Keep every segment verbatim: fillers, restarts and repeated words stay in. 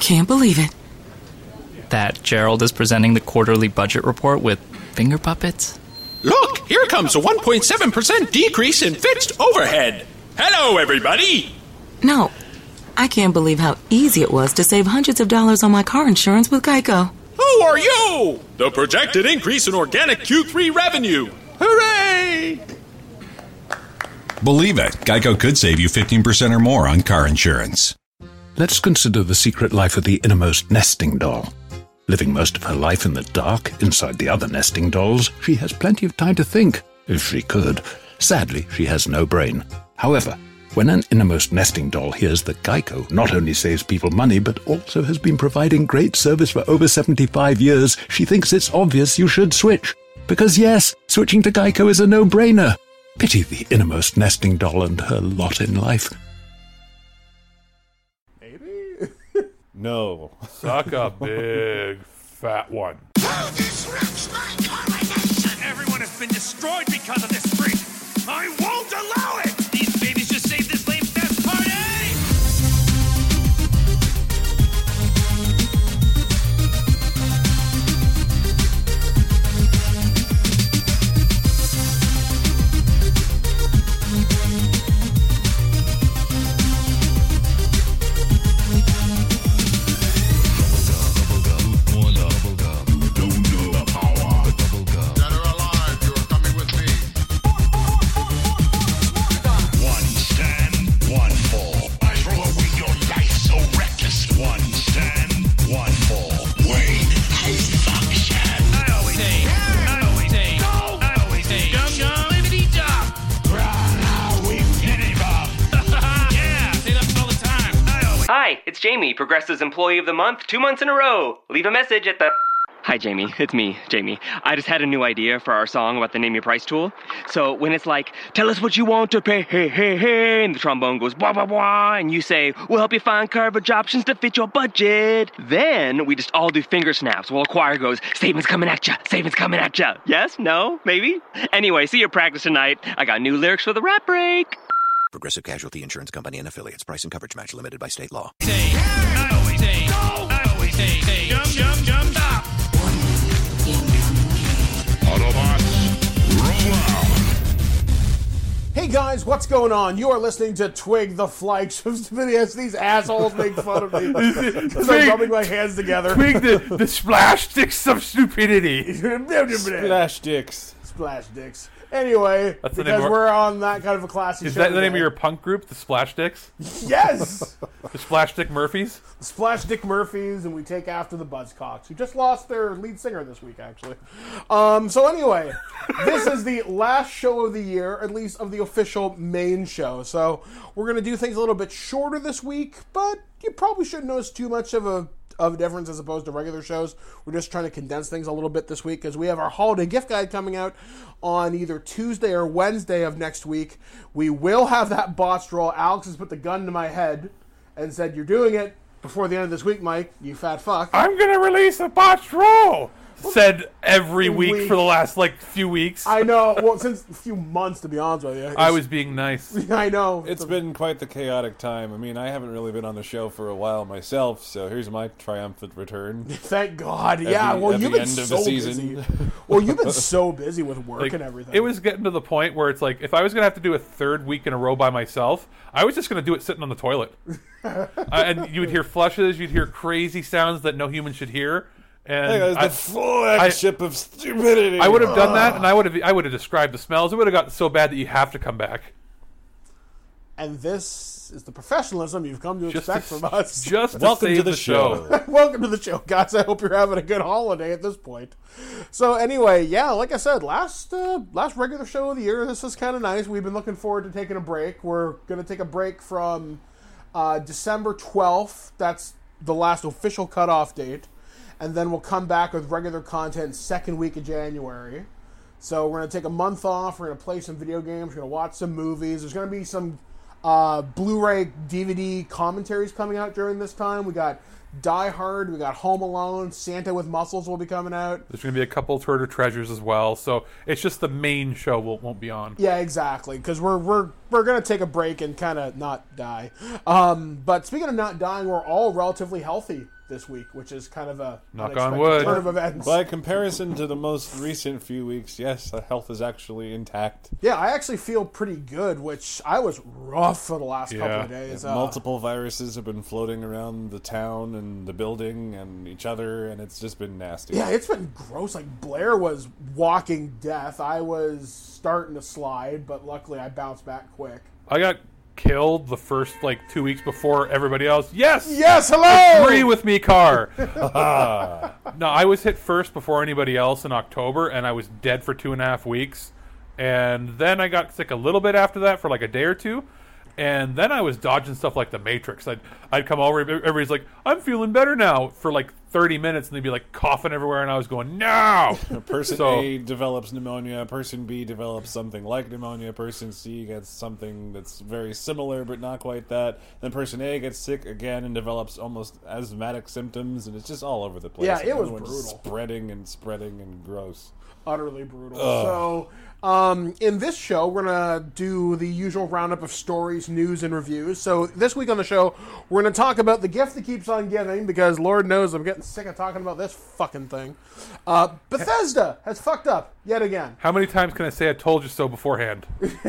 can't believe it. That Gerald is presenting the quarterly budget report with finger puppets? Look, here comes a one point seven percent decrease in fixed overhead. Hello, everybody. No, I can't believe how easy it was to save hundreds of dollars on my car insurance with Geico. Who are you? The projected increase in organic Q three revenue. Hooray! Believe it, Geico could save you fifteen percent or more on car insurance. Let's consider the secret life of the innermost nesting doll. Living most of her life in the dark, inside the other nesting dolls, she has plenty of time to think, if she could. Sadly, she has no brain. However, when an innermost nesting doll hears that Geico not only saves people money, but also has been providing great service for over seventy-five years, she thinks it's obvious you should switch. Because yes, switching to Geico is a no-brainer. Pity the innermost nesting doll and her lot in life. Maybe? No. Suck a big fat one. Everyone has been destroyed because of this freak. I won't allow it! These babies just saved this lame fest party! Hi, it's Jamie, Progressive's Employee of the Month, two months in a row. Leave a message at the... Hi, Jamie. It's me, Jamie. I just had a new idea for our song about the Name Your Price tool. So when it's like, tell us what you want to pay, hey, hey, hey, and the trombone goes, blah, blah, blah, and you say, we'll help you find coverage options to fit your budget. Then we just all do finger snaps while a choir goes, statements coming at ya, statements coming at ya. Yes? No? Maybe? Anyway, see you at practice tonight. I got new lyrics for the rap break. Progressive Casualty Insurance Company and Affiliates. Price and coverage match limited by state law. Say, I always say, go! I always say, say, jump, jump, jump, stop! Autobots, roll out! Hey guys, what's going on? You are listening to Twig the Flagship Stupidity. These assholes make fun of me because I'm rubbing my hands together. Twig the, the splash sticks of stupidity. Splash dicks. Splash dicks. Anyway, That's because we're on that kind of a classy Is show that the today. name of your punk group, the Splash Dicks? Yes! The Splash Dick Murphys? The Splash Dick Murphys, and we take after the Buzzcocks, who just lost their lead singer this week, actually. Um, so anyway, this is the last show of the year, at least of the official main show. So we're going to do things a little bit shorter this week, but you probably shouldn't notice too much of a of a difference as opposed to regular shows. We're just trying to condense things a little bit this week because we have our holiday gift guide coming out on either Tuesday or Wednesday of next week. We will have that botched roll. Alex has put the gun to my head and said, you're doing it before the end of this week, Mike, you fat fuck. I'm going to release a botched roll! Said every week, week for the last, like, few weeks. I know. Well, since a few months, to be honest with you. I was being nice. I know. It's been quite the chaotic time. I mean, I haven't really been on the show for a while myself, so here's my triumphant return. Thank God. At yeah, the, well, at you've the been end of so the season. busy. Well, you've been so busy with work Like, and everything. It was getting to the point where it's like, if I was going to have to do a third week in a row by myself, I was just going to do it sitting on the toilet. uh, and you would hear flushes, you'd hear crazy sounds that no human should hear. And Hey guys, the I, flagship of stupidity. I would have done that, and I would have I would have described the smells. It would have gotten so bad that you have to come back. And this is the professionalism you've come to Just expect to- from us. just to Welcome save to the, the show. show. Welcome to the show, guys. I hope you're having a good holiday at this point. So anyway, yeah, like I said, last uh, last regular show of the year. This is kind of nice. We've been looking forward to taking a break. We're going to take a break from uh, December twelfth. That's the last official cutoff date. And then we'll come back with regular content second week of January. So we're going to take a month off. We're going to play some video games. We're going to watch some movies. There's going to be some uh, Blu-ray D V D commentaries coming out during this time. We got Die Hard. We got Home Alone. Santa with Muscles will be coming out. There's going to be a couple of Turtle Treasures as well. So it's just the main show will, won't be on. Yeah, exactly. Because we're we're we're going to take a break and kind of not die. Um, but speaking of not dying, we're all relatively healthy this week, which is kind of a knock on wood turn of events. By comparison to the most recent few weeks, yes, the health is actually intact. Yeah, I actually feel pretty good, which I was rough for the last Yeah. couple of days. Yeah, Uh, multiple viruses have been floating around the town and the building and each other, and it's just been nasty. Yeah, it's been gross. Like, Blair was walking death. I was starting to slide, but luckily I bounced back quick. I got killed the first like two weeks before everybody else. Yes, yes, hello. Agree with me, Car. No, I was hit first before anybody else in October, and I was dead for two and a half weeks. And then I got sick a little bit after that for like a day or two. And then I was dodging stuff like the Matrix. I'd I'd come over, everybody's like, "I'm feeling better now," for like thirty minutes, and they'd be like coughing everywhere, and I was going, "No!" Person So- A develops pneumonia, person B develops something like pneumonia, person C gets something that's very similar but not quite that, then person A gets sick again and develops almost asthmatic symptoms, and it's just all over the place. Yeah, it And was everyone's just brutal. spreading and spreading and gross. Utterly brutal. Ugh. So, um, in this show, we're going to do the usual roundup of stories, news, and reviews. So, this week on the show, we're going to talk about the gift that keeps on giving, because Lord knows I'm getting sick of talking about this fucking thing. Uh, Bethesda has fucked up yet again. How many times can I say I told you so beforehand?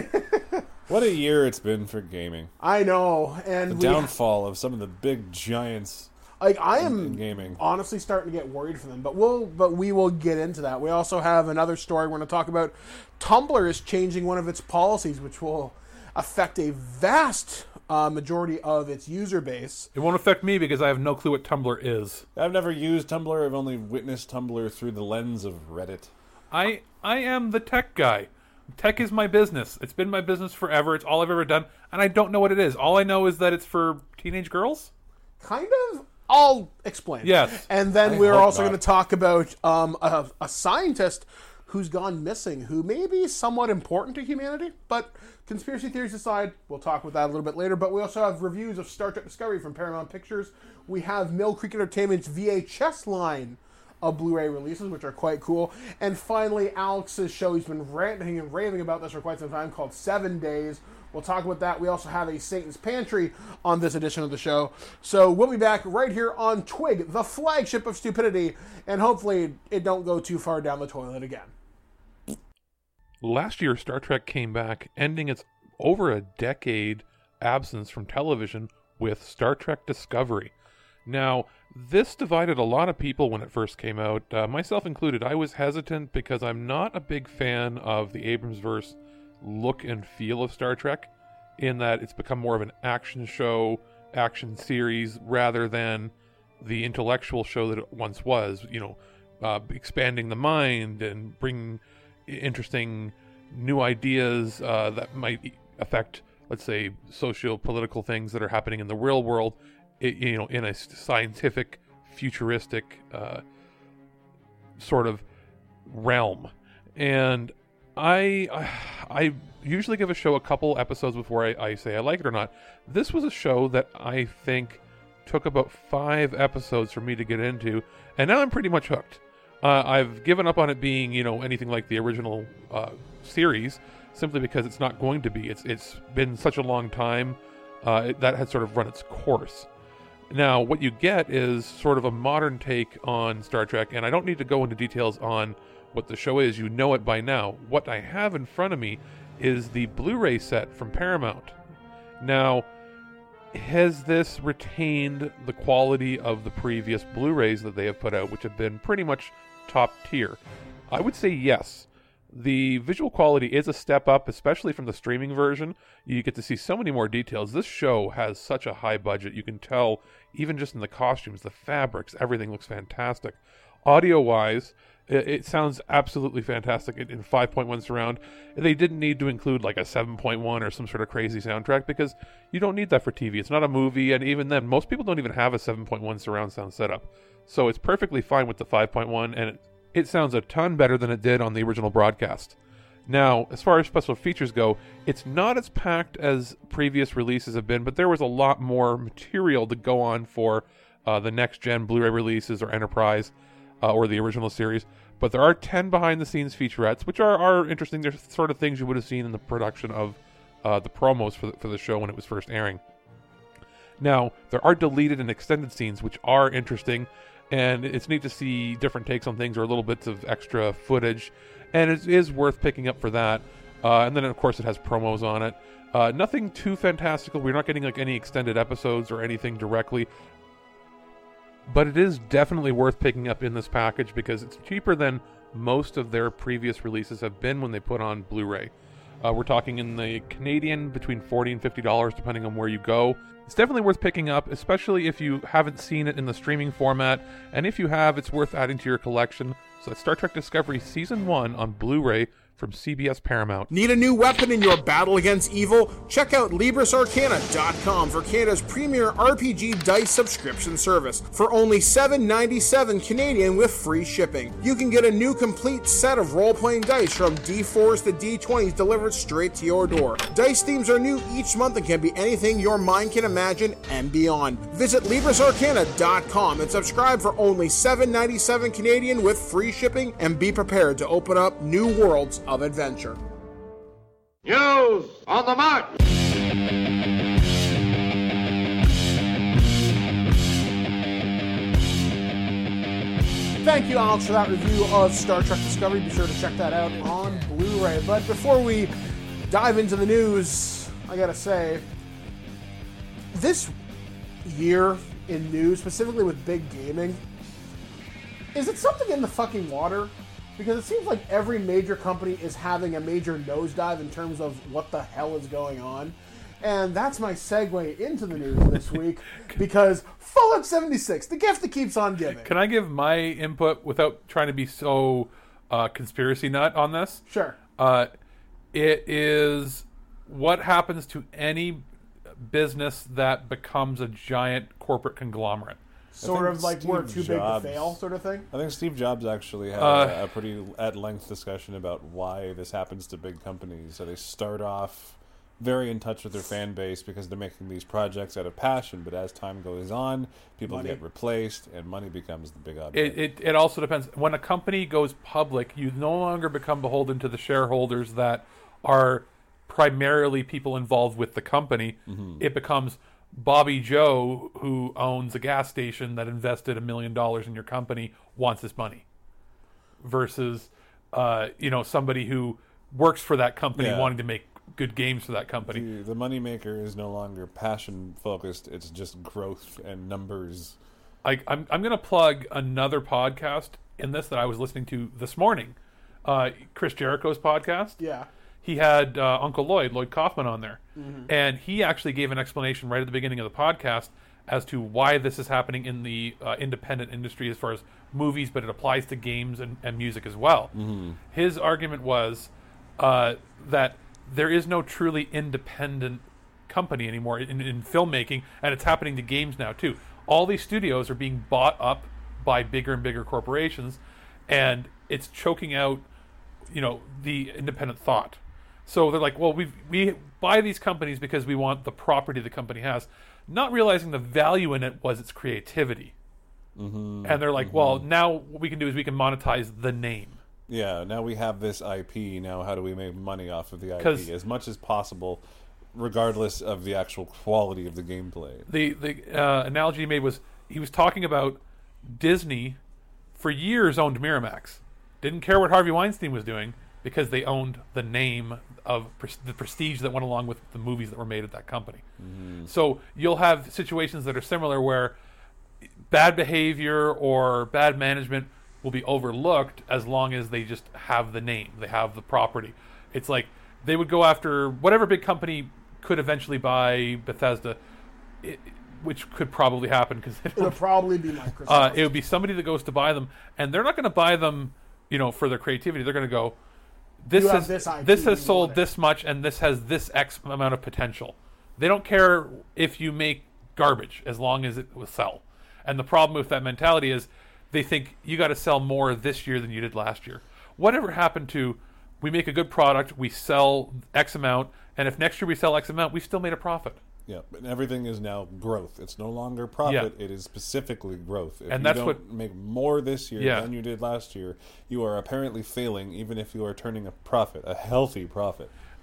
What a year it's been for gaming. I know. And The we, downfall of some of the big giants. like, I in- am in gaming. honestly starting to get worried for them, but we'll but we will get into that. We also have another story we're going to talk about. Tumblr is changing one of its policies, which will affect a vast uh, majority of its user base. It won't affect me because I have no clue what Tumblr is. I've never used Tumblr. I've only witnessed Tumblr through the lens of Reddit. I I am the tech guy. Tech is my business. It's been my business forever. It's all I've ever done, and I don't know what it is. All I know is that it's for teenage girls. Kind of. I'll explain. Yes. And then I we're hope also not. going to talk about um, a, a scientist who's gone missing, who may be somewhat important to humanity. But conspiracy theories aside, we'll talk about that a little bit later. But we also have reviews of Star Trek Discovery from Paramount Pictures. We have Mill Creek Entertainment's V H S line of Blu-ray releases, which are quite cool. And finally, Alex's show, he's been ranting and raving about this for quite some time, called Seven Days. We'll talk about that. We also have a Satan's Pantry on this edition of the show. So we'll be back right here on Twig, the flagship of stupidity, and hopefully it don't go too far down the toilet again. Last year, Star Trek came back, ending its over a decade absence from television with Star Trek Discovery. Now, this divided a lot of people when it first came out, uh, myself included. I was hesitant because I'm not a big fan of the Abramsverse look and feel of Star Trek, in that it's become more of an action show, action series, rather than the intellectual show that it once was, you know, uh, expanding the mind and bringing interesting new ideas uh, that might affect, let's say, socio-political things that are happening in the real world, it, you know, in a scientific, futuristic uh, sort of realm. And I I usually give a show a couple episodes before I, I say I like it or not. This was a show that I think took about five episodes for me to get into, and now I'm pretty much hooked. Uh, I've given up on it being, you know, anything like the original uh, series, simply because it's not going to be. It's it's been such a long time uh, it, that has sort of run its course. Now, what you get is sort of a modern take on Star Trek, and I don't need to go into details on what the show is. You know it by now. What I have in front of me is the Blu-ray set from Paramount. Now, has this retained the quality of the previous Blu-rays that they have put out, which have been pretty much top tier? I would say yes. The visual quality is a step up, especially from the streaming version. You get to see so many more details. This show has such a high budget. You can tell, even just in the costumes, the fabrics, everything looks fantastic. Audio-wise, it, it sounds absolutely fantastic in, in five point one surround. They didn't need to include like a seven point one or some sort of crazy soundtrack, because you don't need that for T V. It's not a movie, and even then, most people don't even have a seven point one surround sound setup. So it's perfectly fine with the five point one, and it, it sounds a ton better than it did on the original broadcast. Now, as far as special features go, it's not as packed as previous releases have been, but there was a lot more material to go on for uh, the next-gen Blu-ray releases or Enterprise uh, or the original series. But there are ten behind-the-scenes featurettes, which are, are interesting. They're sort of things you would have seen in the production of uh, the promos for the, for the show when it was first airing. Now, there are deleted and extended scenes, which are interesting, and it's neat to see different takes on things or little bits of extra footage, and it is worth picking up for that. Uh, and then, of course, it has promos on it. Uh, nothing too fantastical. We're not getting like any extended episodes or anything directly, but it is definitely worth picking up in this package because it's cheaper than most of their previous releases have been when they put on Blu-ray. Uh, we're talking in the Canadian between forty dollars and fifty dollars depending on where you go. It's definitely worth picking up, especially if you haven't seen it in the streaming format, and if you have, it's worth adding to your collection. So that's Star Trek Discovery Season one on Blu-ray from C B S Paramount. Need a new weapon in your battle against evil? Check out Libris Arcana dot com for Canada's premier R P G dice subscription service. For only seven ninety-seven Canadian with free shipping. You can get a new complete set of role-playing dice from D fours to D twenties delivered straight to your door. Dice themes are new each month and can be anything your mind can imagine and beyond. Visit Libris Arcana dot com and subscribe for only seven ninety-seven Canadian with free shipping, and be prepared to open up new worlds of adventure. News on the march! Thank you, Alex, for that review of Star Trek Discovery. Be sure to check that out on Blu-ray. But before we dive into the news, I gotta say, this year in news, specifically with big gaming, is it something in the fucking water? Because it seems like every major company is having a major nosedive in terms of what the hell is going on. And that's my segue into the news this week, because Fallout seventy-six, the gift that keeps on giving. Can I give my input without trying to be so uh, conspiracy nut on this? Sure. Uh, it is what happens to any business that becomes a giant corporate conglomerate. Sort of like Steve we're too Jobs, big to fail sort of thing? I think Steve Jobs actually had Uh, a, a pretty at-length discussion about why this happens to big companies. So they start off very in touch with their fan base because they're making these projects out of passion, but as time goes on, people Money. get replaced, and money becomes the big object. It, it it also depends. When a company goes public, you no longer become beholden to the shareholders that are primarily people involved with the company. Mm-hmm. It becomes Bobby Joe, who owns a gas station that invested a million dollars in your company, wants his money, versus uh, you know somebody who works for that company Yeah. wanting to make good games for that company. The, the moneymaker is no longer passion-focused. It's just growth and numbers. I, I'm I'm going to plug another podcast in this that I was listening to this morning, uh, Chris Jericho's podcast. Yeah. He had uh, Uncle Lloyd, Lloyd Kaufman, on there, Mhm. and he actually gave an explanation right at the beginning of the podcast as to why this is happening in the uh, independent industry as far as movies, but it applies to games and, and music as well. Mm-hmm. His argument was uh, that there is no truly independent company anymore in, in filmmaking, and it's happening to games now too. All these studios are being bought up by bigger and bigger corporations, and it's choking out, you know, the independent thought. So they're like, well, we we buy these companies because we want the property the company has, not realizing the value in it was its creativity. Mm-hmm. And they're like, Mm-hmm. well, now what we can do is we can monetize the name. Yeah, now we have this I P. Now how do we make money off of the I 'Cause- P as much as possible, regardless of the actual quality of the gameplay? The the uh, analogy he made was he was talking about Disney for years owned Miramax. Didn't care what Harvey Weinstein was doing because they owned the name of pres- the prestige that went along with the movies that were made at that company. Mm-hmm. So you'll have situations that are similar where bad behavior or bad management will be overlooked as long as they just have the name, they have the property. It's like they would go after whatever big company could eventually buy Bethesda, it, which could probably happen because It'll probably be Microsoft. uh, it would be somebody that goes to buy them, and they're not going to buy them, you know, for their creativity. They're going to go, this You have has this I P, this has you sold want it. this much, and this has this X amount of potential. They don't care if you make garbage as long as it will sell. And the problem with that mentality is they think you got to sell more this year than you did last year. Whatever happened to we make a good product, we sell X amount, and if next year we sell X amount, we still made a profit. Yeah, but everything is now growth. It's no longer profit. Yeah. It is specifically growth. If And you that's don't what- make more this year Yeah. than you did last year, you are apparently failing, even if you are turning a profit, a healthy profit.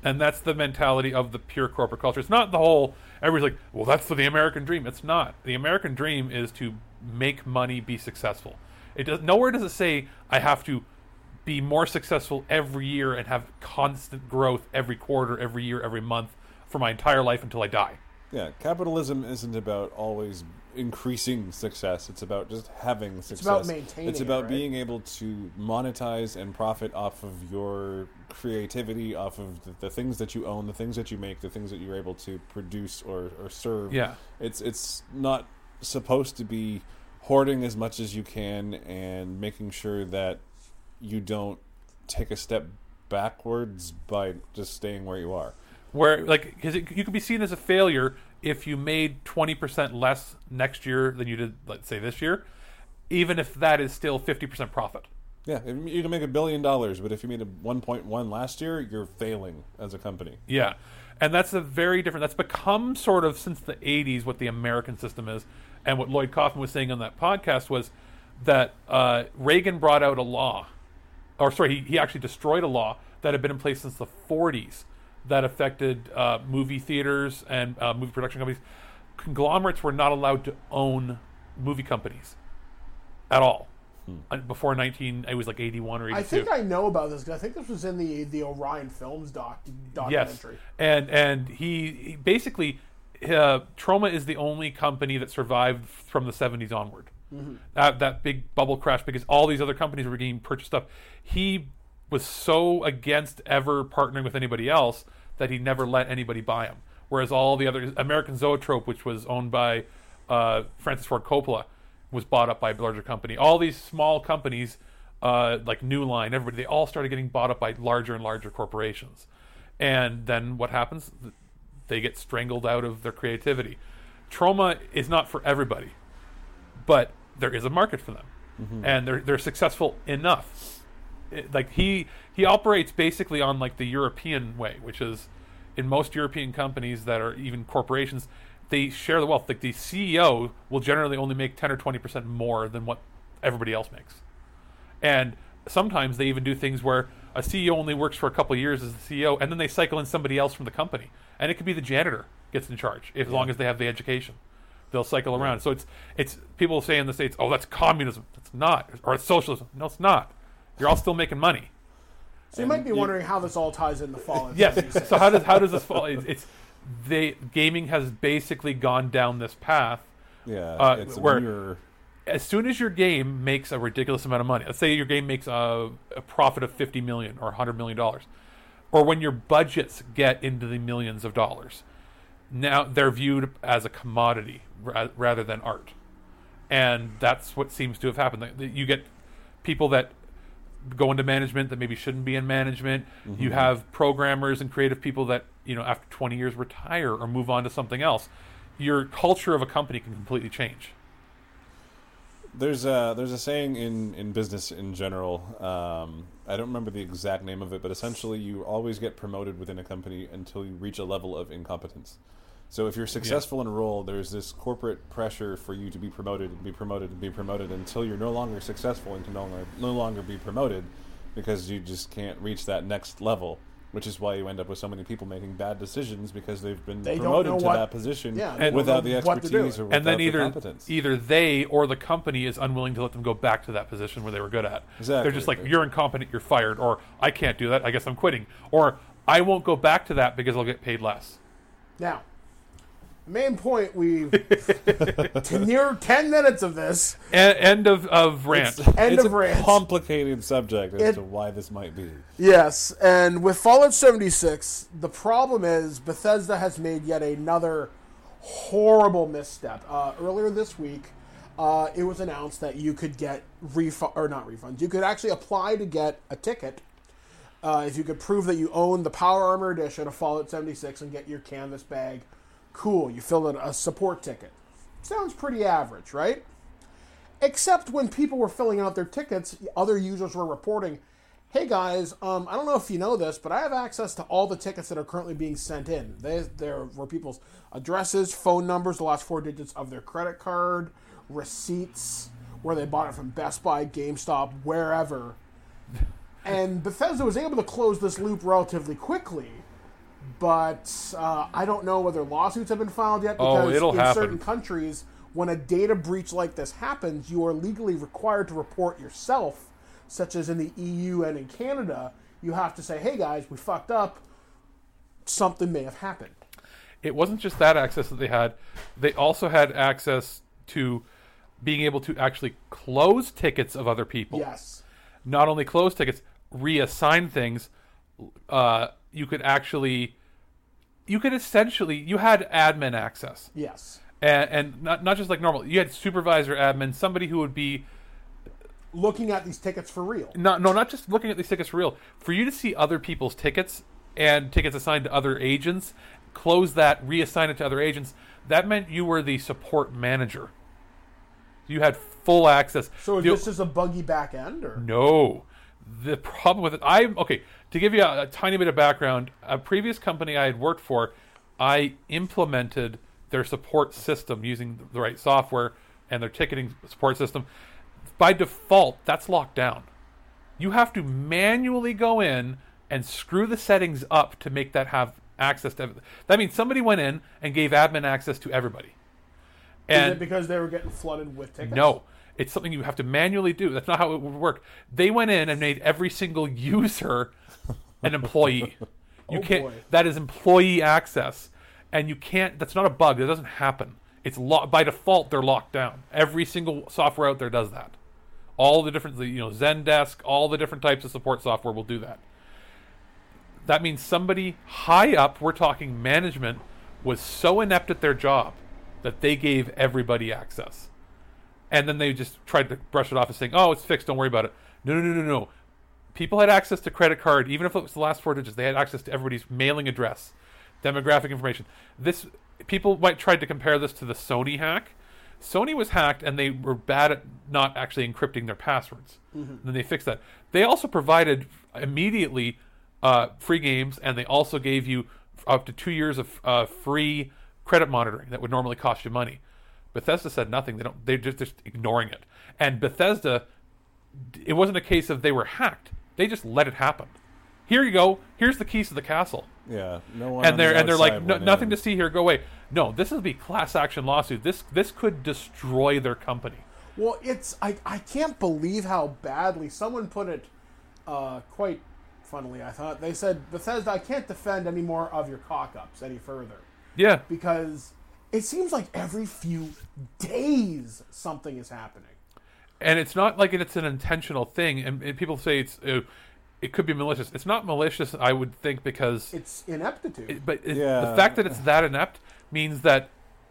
And that's the mentality of the pure corporate culture. It's not the whole, everybody's like, well, that's the American dream. It's not. The American dream is to make money, be successful. It does. Nowhere does it say, I have to be more successful every year and have constant growth every quarter, every year, every month for my entire life until I die. Yeah, capitalism isn't about always increasing success. It's about just having success. It's about maintaining It's about it, right? being able to monetize and profit off of your creativity, off of the, the things that you own, the things that you make, the things that you're able to produce or, or serve. Yeah. It's it's not supposed to be hoarding as much as you can and making sure that you don't take a step backwards by just staying where you are. Where, like, because you could be seen as a failure if you made twenty percent less next year than you did, let's say, this year, even if that is still fifty percent profit. Yeah, you can make a billion dollars, but if you made a one point one last year, you're failing as a company. Yeah, and that's a very different, that's become sort of, since the eighties, what the American system is. And what Lloyd Kaufman was saying on that podcast was that uh, Reagan brought out a law, or sorry, he, he actually destroyed a law that had been in place since the forties that affected uh, movie theaters and uh, movie production companies. Conglomerates were not allowed to own movie companies at all. Hmm. Before nineteen, it was like eighty-one or eighty-two. I think I know about this because I think this was in the the Orion Films doc documentary. Yes, and and he, he basically uh, Troma is the only company that survived from the seventies onward. Mm-hmm. That that big bubble crash, because all these other companies were getting purchased up. He was so against ever partnering with anybody else that he never let anybody buy him. Whereas all the other, American Zoetrope, which was owned by uh, Francis Ford Coppola, was bought up by a larger company. All these small companies, uh, like New Line, everybody, they all started getting bought up by larger and larger corporations. And then what happens? They get strangled out of their creativity. Troma is not for everybody, but there is a market for them. Mm-hmm. And they're they're successful enough. It, like he he operates basically on like the European way, which is in most European companies that are even corporations, they share the wealth. Like the C E O will generally only make ten or twenty percent more than what everybody else makes. And sometimes they even do things where a C E O only works for a couple of years as the C E O, and then they cycle in somebody else from the company. And it could be the janitor gets in charge, if, as long as they have the education. They'll cycle around. So it's it's people say in the States, oh, that's communism. It's not. Or it's socialism. No, it's not. You're all still making money. So you might be you, wondering how this all ties into Fallout. Yes. So how does how does this fall? It's, it's they gaming has basically gone down this path. Yeah. Uh, it's where a mirror. As soon as your game makes a ridiculous amount of money, let's say your game makes a, a profit of fifty million or a hundred million dollars, or when your budgets get into the millions of dollars, now they're viewed as a commodity ra- rather than art, and that's what seems to have happened. You get people that go into management that maybe shouldn't be in management. Mm-hmm. You have programmers and creative people that, you know, after twenty years retire or move on to something else. Your culture of a company can completely change. There's a, there's a saying in, in business in general. Um, I don't remember the exact name of it, but essentially you always get promoted within a company until you reach a level of incompetence. So if you're successful yeah. in a role, there's this corporate pressure for you to be promoted and be promoted and be promoted until you're no longer successful and can no longer, no longer be promoted because you just can't reach that next level, which is why you end up with so many people making bad decisions because they've been they promoted to what, that position yeah, without the expertise or without and then either, the competence. Either they or the company is unwilling to let them go back to that position where they were good at. Exactly. They're just like, you're incompetent, you're fired, or I can't do that, I guess I'm quitting. Or I won't go back to that because I'll get paid less. Now, main point, we've to near ten minutes of this. E- end of, of rant. It's, end it's of a rant. complicated subject as it, to why this might be. Yes, and with Fallout seventy-six, the problem is Bethesda has made yet another horrible misstep. Uh, earlier this week, uh, it was announced that you could get refund or not refunds. You could actually apply to get a ticket uh, if you could prove that you own the Power Armor edition of Fallout seventy-six and get your canvas bag. Cool, you fill in a support ticket. Sounds pretty average, right? Except when people were filling out their tickets, other users were reporting, hey guys, um, I don't know if you know this, but I have access to all the tickets that are currently being sent in. They, there were people's addresses, phone numbers, the last four digits of their credit card, receipts, where they bought it from Best Buy, GameStop, wherever. And Bethesda was able to close this loop relatively quickly but uh, I don't know whether lawsuits have been filed yet. Oh, Because it'll in happen. certain countries, when a data breach like this happens, you are legally required to report yourself, such as in the E U and in Canada. You have to say, hey guys, we fucked up. Something may have happened. It wasn't just that access that they had. They also had access to being able to actually close tickets of other people. Yes. Not only close tickets, reassign things. Uh, you could actually, you could essentially, you had admin access. Yes. And, and not not just like normal. You had supervisor admin, somebody who would be looking at these tickets for real. No, no, not just looking at these tickets for real. For you to see other people's tickets and tickets assigned to other agents, close that, reassign it to other agents, that meant you were the support manager. You had full access. So The- this is a buggy back end? Or? No. The problem with it, I okay, to give you a, a tiny bit of background, a previous company I had worked for, I implemented their support system using the right software and their ticketing support system. By default, that's locked down. You have to manually go in and screw the settings up to make that have access to everything. That means somebody went in and gave admin access to everybody. And is it because they were getting flooded with tickets? no, it's something you have to manually do. That's not how it would work. They went in and made every single user an employee. You Oh, can't. boy. That is employee access, and you can't. That's not a bug. That doesn't happen. It's lo- by default. They're locked down. Every single software out there does that. All the different, you know, Zendesk, all the different types of support software will do that. That means somebody high up, we're talking management, was so inept at their job that they gave everybody access. And then they just tried to brush it off as saying, oh, it's fixed, don't worry about it. No, no, no, no, no. People had access to credit card, even if it was the last four digits. They had access to everybody's mailing address, demographic information. This people might try to compare this to the Sony hack. Sony was hacked, and they were bad at not actually encrypting their passwords. Mhm. And then they fixed that. They also provided immediately uh, free games, and they also gave you up to two years of uh, free credit monitoring that would normally cost you money. Bethesda said nothing. They don't. They're just, just ignoring it. And Bethesda, it wasn't a case of they were hacked. They just let it happen. Here you go. Here's the keys to the castle. Yeah, no one. And on they're the and they're like outside no, went nothing in. to see here. Go away. No, this is a class action lawsuit. This this could destroy their company. Well, it's I, I can't believe how badly someone put it. Uh, quite funnily, I thought they said, Bethesda, I can't defend any more of your cock-ups any further. Yeah, because it seems like every few days something is happening. And it's not like it's an intentional thing. And, and people say it's uh, it could be malicious. It's not malicious, I would think, because it's ineptitude. It, but it, Yeah. the fact that it's that inept means that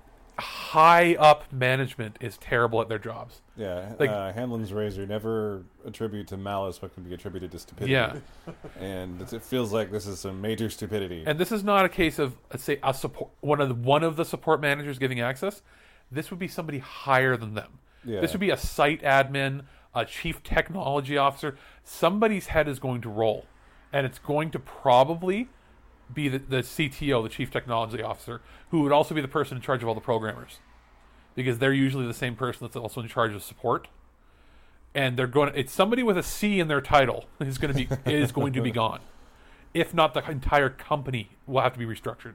high up management is terrible at their jobs. Yeah, like uh, Hanlon's razor never attribute to malice what can be attributed to stupidity. Yeah. And it feels like this is some major stupidity. And this is not a case of, let's say, a support one of the one of the support managers giving access. This would be somebody higher than them. Yeah. This would be a site admin, a chief technology officer. Somebody's head is going to roll, and it's going to probably be the, the C T O, the chief technology officer, who would also be the person in charge of all the programmers, because they're usually the same person that's also in charge of support. And they're going. To, it's somebody with a C in their title is going to be is going to be gone. If not, the entire company will have to be restructured.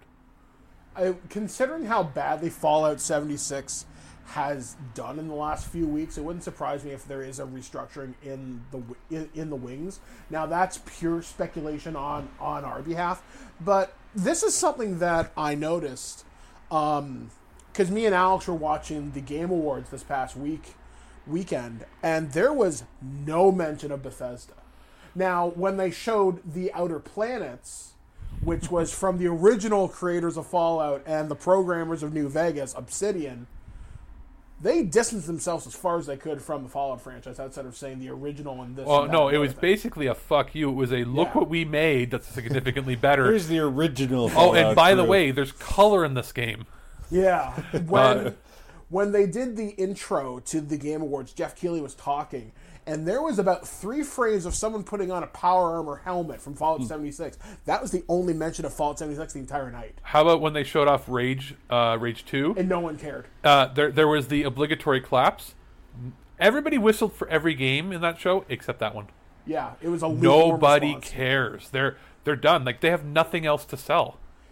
I, considering how badly Fallout seventy-six has done in the last few weeks, it wouldn't surprise me if there is a restructuring in the w- in, in the wings. Now that's pure speculation on on our behalf, but this is something that I noticed um, because me and Alex were watching the Game Awards this past week weekend, and there was no mention of Bethesda. Now, when they showed The Outer Planets, which was from the original creators of Fallout and the programmers of New Vegas, Obsidian, they distanced themselves as far as they could from the Fallout franchise, outside of saying the original and this. Well, and that no, and it the was other thing. basically a fuck you. It was a look Yeah. what we made that's significantly better. Here's the original Oh, Fallout and by the crew. way, there's color in this game. Yeah. When, Uh, when they did the intro to the Game Awards, Jeff Keighley was talking, and there was about three frames of someone putting on a Power Armor helmet from Fallout seventy-six. That was the only mention of Fallout seventy-six the entire night. How about when they showed off Rage, uh, Rage two, and no one cared? Uh, there, there was the obligatory claps. Everybody whistled for every game in that show except that one. Yeah, it was a lukewarm Nobody response. cares. They're they're done. Like they have nothing else to sell.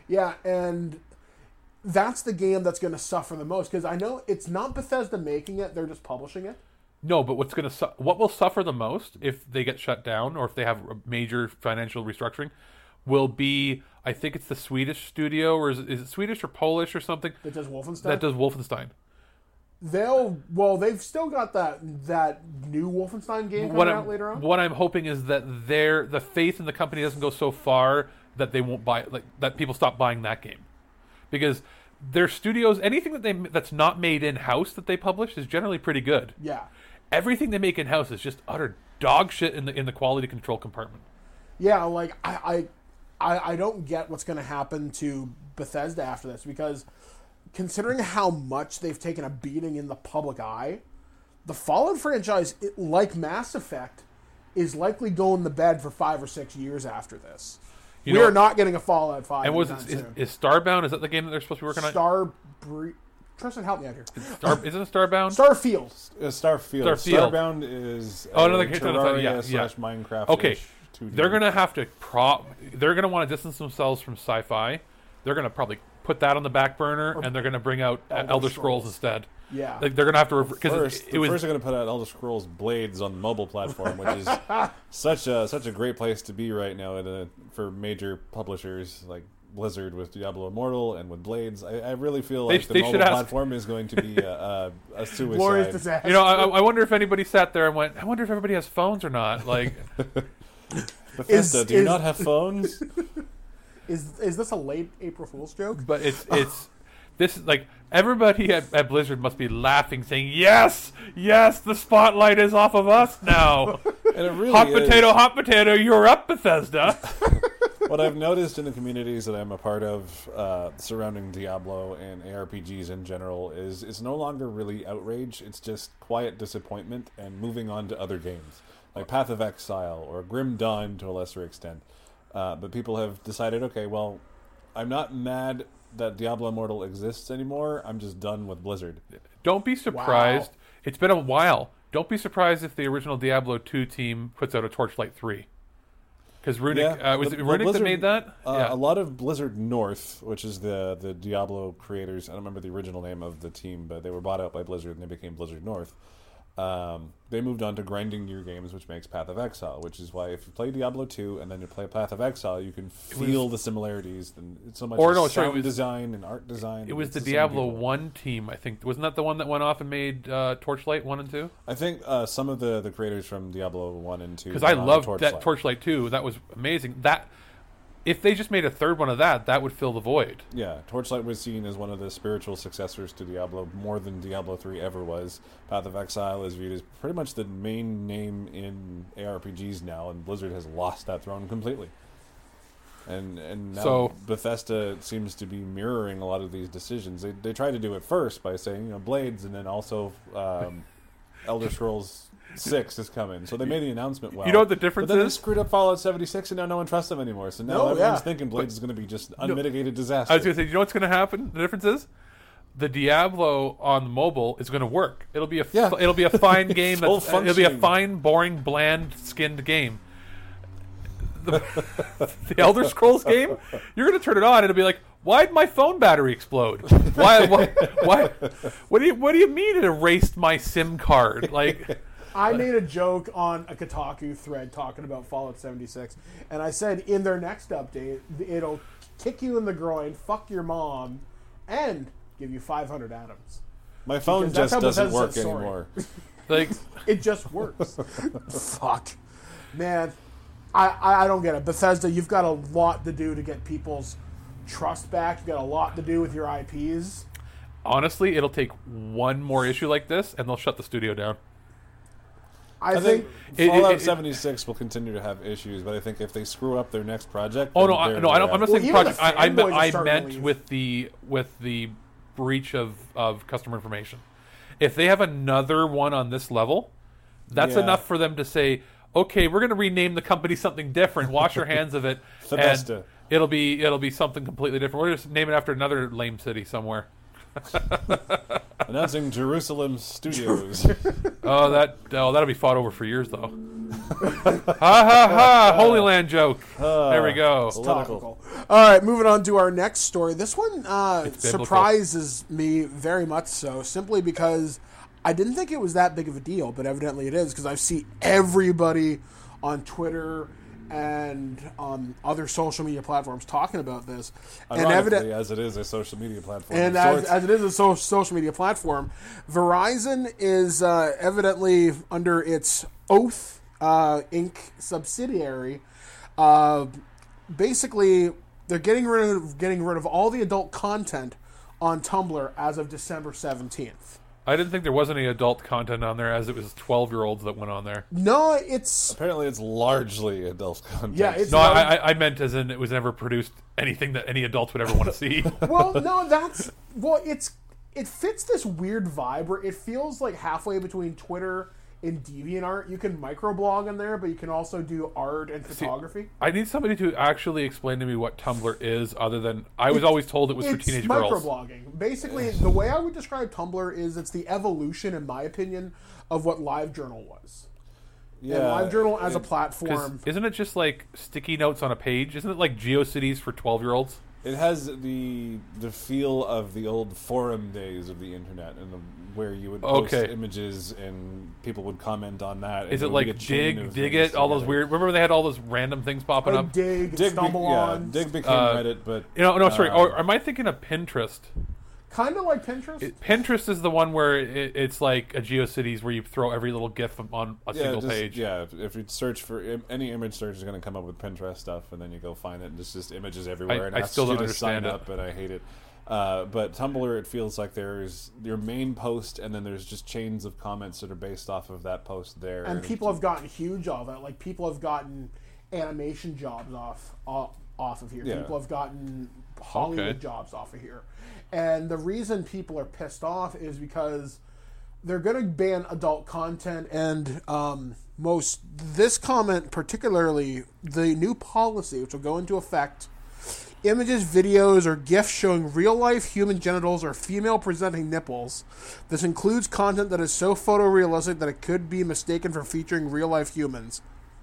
Yeah, and that's the game that's going to suffer the most, because I know it's not Bethesda making it, they're just publishing it. No, but what's going to su- what will suffer the most if they get shut down or if they have a major financial restructuring will be, I think it's the Swedish studio, or is it, is it Swedish or Polish or something? That does Wolfenstein? That does Wolfenstein. They'll, well, they've still got that that new Wolfenstein game coming What out I'm, later on. what I'm hoping is that their the faith in the company doesn't go so far that they won't buy, like that people stop buying that game, because their studios, anything that they that's not made in house that they publish is generally pretty good. Yeah. Everything they make in house is just utter dog shit in the in the quality control compartment. Yeah, like I I, I, I don't get what's going to happen to Bethesda after this, because considering how much they've taken a beating in the public eye, the Fallout franchise, it, like Mass Effect, is likely going to bed for five or six years after this. You we know, are not getting a Fallout five. And was it, is, is Starbound? Is that the game that they're supposed to be working on? Star. Bre- Tristan, help me out here. Star, isn't it Starbound? Starfield. Uh, Starfield. Starfield. Starbound is oh, uh, another Terraria yeah, slash yeah. Minecraft. Okay, they're gonna have to pro. They're gonna want to distance themselves from sci-fi. They're gonna probably put that on the back burner, or and they're gonna bring out Elder, Elder Scrolls. Scrolls instead. Yeah, like they're gonna have to because first, it, it was first they're gonna put out Elder Scrolls Blades on the mobile platform, which is such a such a great place to be right now at a, for major publishers like Blizzard with Diablo Immortal and with Blades. I, I really feel like they, the they mobile platform is going to be a, a, a suicide. disaster. You know, I, I wonder if anybody sat there and went, I wonder if everybody has phones or not. Like, Bethesda, is, do you is, not have phones? Is is this a late April Fool's joke? But it's it's this like everybody at, at Blizzard must be laughing, saying, "Yes, yes, the spotlight is off of us now." And it really hot is. potato, hot potato, you're up, Bethesda. What I've noticed in the communities that I'm a part of uh, surrounding Diablo and A R P Gs in general is it's no longer really outrage. It's just quiet disappointment and moving on to other games like Path of Exile or Grim Dawn to a lesser extent. Uh, but people have decided, okay, well, I'm not mad that Diablo Immortal exists anymore. I'm just done with Blizzard. Don't be surprised. Wow. It's been a while. Don't be surprised if the original Diablo two team puts out a Torchlight three. Because Runic, yeah, uh, was the, it Runic Blizzard, that made that? Uh, yeah. A lot of Blizzard North, which is the, the Diablo creators, I don't remember the original name of the team, but they were bought out by Blizzard and they became Blizzard North. Um, they moved on to grinding your games, which makes Path of Exile, which is why if you play Diablo two and then you play Path of Exile, you can feel was, the similarities and it's so much or no, sound sorry, it was, design and art design. It was the, the Diablo one team, I think. Wasn't that the one that went off and made uh, Torchlight one and two? I think uh, some of the, the creators from Diablo one and two. Because I loved Torchlight. that Torchlight two. That was amazing. That if they just made a third one of that, that would fill the void. Yeah, Torchlight was seen as one of the spiritual successors to Diablo, more than Diablo three ever was. Path of Exile is viewed as pretty much the main name in A R P Gs now, and Blizzard has lost that throne completely. And and now so, Bethesda seems to be mirroring a lot of these decisions. They they tried to do it first by saying, you know, Blades, and then also um, Elder Scrolls Six is coming, so they made the announcement. Well, you know what the difference but then is? They screwed up Fallout seventy-six, and now no one trusts them anymore. So now No, everyone's yeah. thinking Blades But- is going to be just unmitigated disaster. I was going to say, you know what's going to happen? The difference is the Diablo on mobile is going to work. It'll be a f- Yeah. it'll be a fine game. Full That's, it'll be a functioning. fine, boring, bland skinned game. The, the Elder Scrolls game, you're going to turn it on, and it'll be like, why'd my phone battery explode? Why? Why? why what do you What do you mean it erased my SIM card? Like. I made a joke on a Kotaku thread talking about Fallout seventy-six, and I said in their next update, it'll kick you in the groin, fuck your mom, and give you five hundred atoms. My phone Because that's just how doesn't Bethesda work said, sorry. anymore. Like it just works. Fuck, man, I, I I don't get it. Bethesda, you've got a lot to do to get people's trust back. You've got a lot to do with your I Ps. Honestly, it'll take one more issue like this, and they'll shut the studio down. I, I think, think it- Fallout it- it- seventy-six will continue to have issues, but I think if they screw up their next project, Oh then no, I, they're- no, I don't, they're I'm not out. saying Well, even project. the I, I, fanboys meant, are I starting to meant leave. with the with the breach of, of customer information. If they have another one on this level, that's Yeah. enough for them to say, okay, we're going to rename the company something different. Wash your hands of it, and Bethesda. it'll be it'll be something completely different. We're just name it after another lame city somewhere. Announcing Jerusalem Studios. Oh, that oh that'll be fought over for years though. ha ha ha! Holy Land joke. Uh, there we go. It's topical. All right, moving on to our next story. This one uh, surprises me very much so, simply because I didn't think it was that big of a deal, but evidently it is, because I see everybody on Twitter and um, other social media platforms talking about this. Ironically, and evident- as it is a social media platform. And as, as it is a so- social media platform, Verizon is uh, evidently under its Oath uh, Incorporated subsidiary. Uh, basically, they're getting rid of getting rid of all the adult content on Tumblr as of December seventeenth. I didn't think there was any adult content on there, as it was twelve-year-olds that went on there. No, it's... Apparently it's largely adult content. Yeah, it's no, not... I, I meant as in it was never produced anything that any adults would ever want to see. Well, no, that's... Well, it's it fits this weird vibe where it feels like halfway between Twitter and DeviantArt. You can microblog in there, but you can also do art and photography. See, I need somebody to actually explain to me what Tumblr is, other than I was it's, always told it was for teenage girls. It's microblogging. Basically, the way I would describe Tumblr is it's the evolution, in my opinion, of what LiveJournal was. Yeah, and LiveJournal as it, a platform. Isn't it just like sticky notes on a page? Isn't it like GeoCities for twelve-year-olds? It has the the feel of the old forum days of the internet, and the, where you would post okay. images and people would comment on that. Is it like Dig, Dig It, all those weird? Remember they had all those random things popping like up. Dig, Dig, Stumble be, On. Yeah, Dig became uh, Reddit, but you know, no, sorry. Uh, or am I thinking of Pinterest? Kind of like Pinterest. It, Pinterest is the one where it, it's like a GeoCities where you throw every little GIF on a yeah, single just, page. Yeah, if you search for Im- any image search is going to come up with Pinterest stuff, and then you go find it, and it's just images everywhere. I, and I asks still you don't to sign understand it. up, and I hate it. Uh, but Tumblr, it feels like there's your main post, and then there's just chains of comments that are based off of that post there. And people have gotten huge off it. Like people have gotten animation jobs off off, off of here. Yeah. People have gotten Hollywood okay. jobs off of here. And the reason people are pissed off is because they're going to ban adult content, and um, most this comment particularly, the new policy which will go into effect. Images, videos, or GIFs showing real-life human genitals or female-presenting nipples. This includes content that is so photorealistic that it could be mistaken for featuring real-life humans.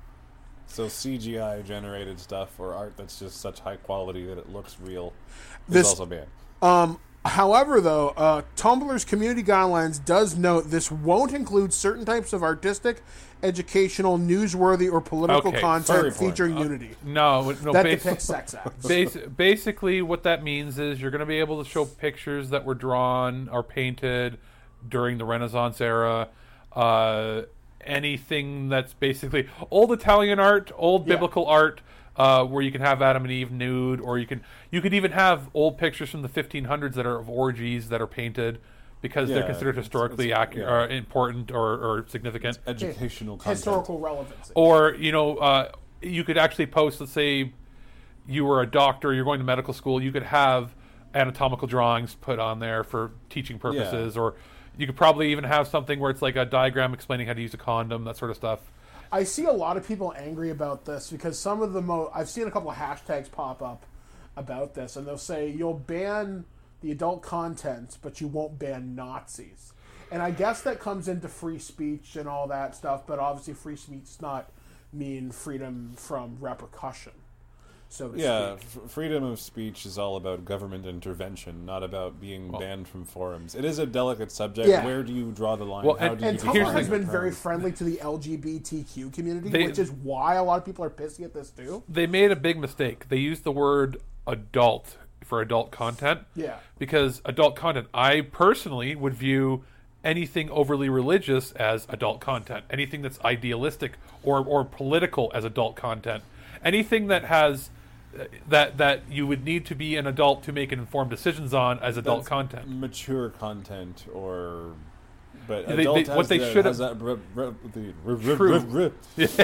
So C G I-generated stuff or art that's just such high quality that it looks real is this, also banned. Um, however, though, uh, Tumblr's community guidelines does note this won't include certain types of artistic, educational, newsworthy, or political okay. content featuring uh, nudity. No, no, that bas- depicts sex acts. Bas- basically, what that means is you're going to be able to show pictures that were drawn or painted during the Renaissance era. Uh, anything that's basically old Italian art, old Yeah. biblical art, uh, where you can have Adam and Eve nude, or you can you could even have old pictures from the fifteen hundreds that are of orgies that are painted. Because Yeah, they're considered historically it's- accurate, yeah. or important, or, or significant. It's educational content. Historical relevance. Or, you know, uh, you could actually post, let's say you were a doctor, you're going to medical school, you could have anatomical drawings put on there for teaching purposes, Yeah. or you could probably even have something where it's like a diagram explaining how to use a condom, that sort of stuff. I see a lot of people angry about this because some of the mo I've seen a couple of hashtags pop up about this, and they'll say you'll ban the adult content, but you won't ban Nazis. And I guess that comes into free speech and all that stuff, but obviously free speech does not mean freedom from repercussion, so to Yeah, speak. f- freedom of speech is all about government intervention, not about being Well, banned from forums. It is a delicate subject. Yeah. Where do you draw the line? Well, How and- do And you Tumblr define has a been term? very friendly to the L G B T Q community, They- which is why a lot of people are pissy at this too. They made a big mistake. They used the word adult for adult content. Yeah. Because adult content, I personally would view anything overly religious as adult content. Anything that's idealistic or, or political as adult content. Anything that has uh, that that you would need to be an adult to make informed decisions on as adult That's content. mature content, or but They- adult they- has what they the- should has have- that r- r- the r- r- True.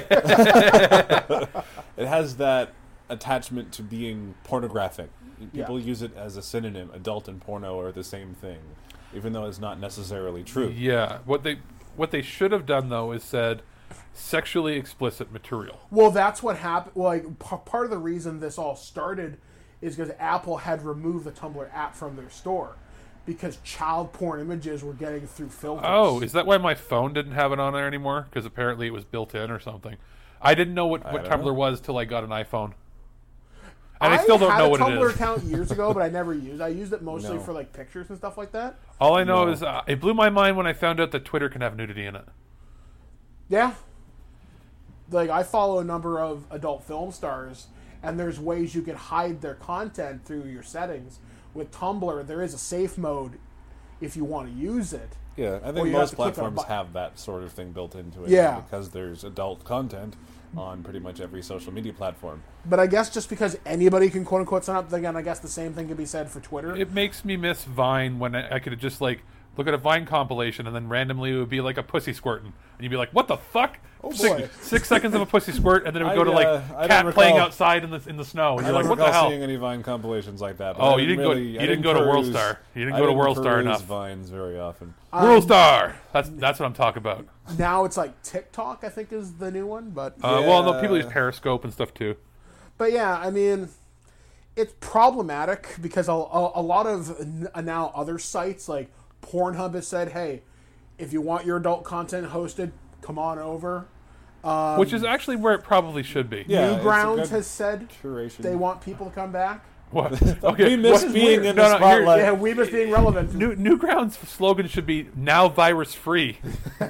r- r- it has that attachment to being pornographic. People use it as a synonym. Adult and porno are the same thing, even though it's not necessarily true. Yeah. What they what they should have done though is said sexually explicit material. Well, that's what happened. Well, like, p- part of the reason this all started is because Apple had removed the Tumblr app from their store. because child porn images were getting through filters. Oh, is that why my phone didn't have it on there anymore? Because apparently it was built in or something. I didn't know what, what Tumblr know. was till I got an iPhone. And I, I still don't know what it is. I had a Tumblr account years ago, but I never used it. I used it mostly no. for like pictures and stuff like that. All I know no. is uh, it blew my mind when I found out that Twitter can have nudity in it. Yeah. Like, I follow a number of adult film stars, and there's ways you can hide their content through your settings. With Tumblr, there is a safe mode if you want to use it. Yeah, I think most platforms have that sort of thing built into it. Yeah. Because there's adult content on pretty much every social media platform. But I guess just because anybody can quote-unquote sign up, again, I guess the same thing can be said for Twitter. It makes me miss Vine when I, I could just, like, look at a Vine compilation and then randomly it would be like a pussy squirting. And you'd be like, what the fuck? Oh, boy. Six, six seconds of a pussy squirt, and then it would I, go to, like, uh, cat playing outside in the in the snow. And I you're like, what the hell? I the hell? Seeing any Vine compilations like that. Oh, you didn't really, go. You didn't, didn't go to peruse, WorldStar. You didn't I go to didn't WorldStar enough. Vines very often. Um, WorldStar. That's that's what I'm talking about. Now it's like TikTok, I think, is the new one. But uh, yeah. well, no, people use Periscope and stuff too. But yeah, I mean, it's problematic because a, a, a lot of n- now other sites like Pornhub has said, hey, if you want your adult content hosted, come on over. Um, Which is actually where it probably should be. Yeah, Newgrounds has said curation. they want people to come back. What? Okay. We miss what being in the no, no, spotlight. Yeah, we miss being relevant. New, Newgrounds' slogan should be "Now virus free."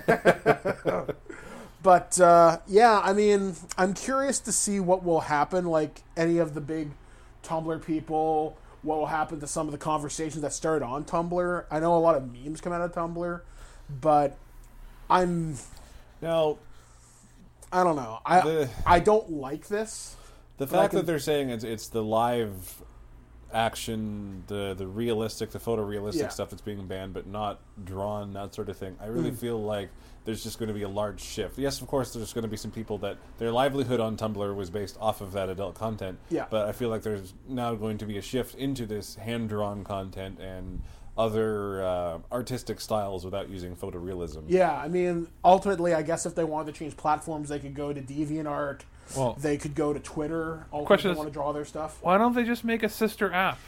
But uh, yeah, I mean, I'm curious to see what will happen. Like any of the big Tumblr people, what will happen to some of the conversations that started on Tumblr. I know a lot of memes come out of Tumblr, but I'm now. I don't know. I the, I don't like this. The fact can, that they're saying it's it's the live action, the the realistic, the photorealistic yeah. stuff that's being banned, but not drawn, that sort of thing. I really mm. feel like there's just going to be a large shift. Yes, of course, there's going to be some people that their livelihood on Tumblr was based off of that adult content. Yeah. But I feel like there's now going to be a shift into this hand-drawn content and other uh, artistic styles without using photorealism. Yeah, I mean, ultimately, I guess if they wanted to change platforms, they could go to DeviantArt. Well, they could go to Twitter. Ultimately, question if is, they want to draw their stuff. Why don't they just make a sister app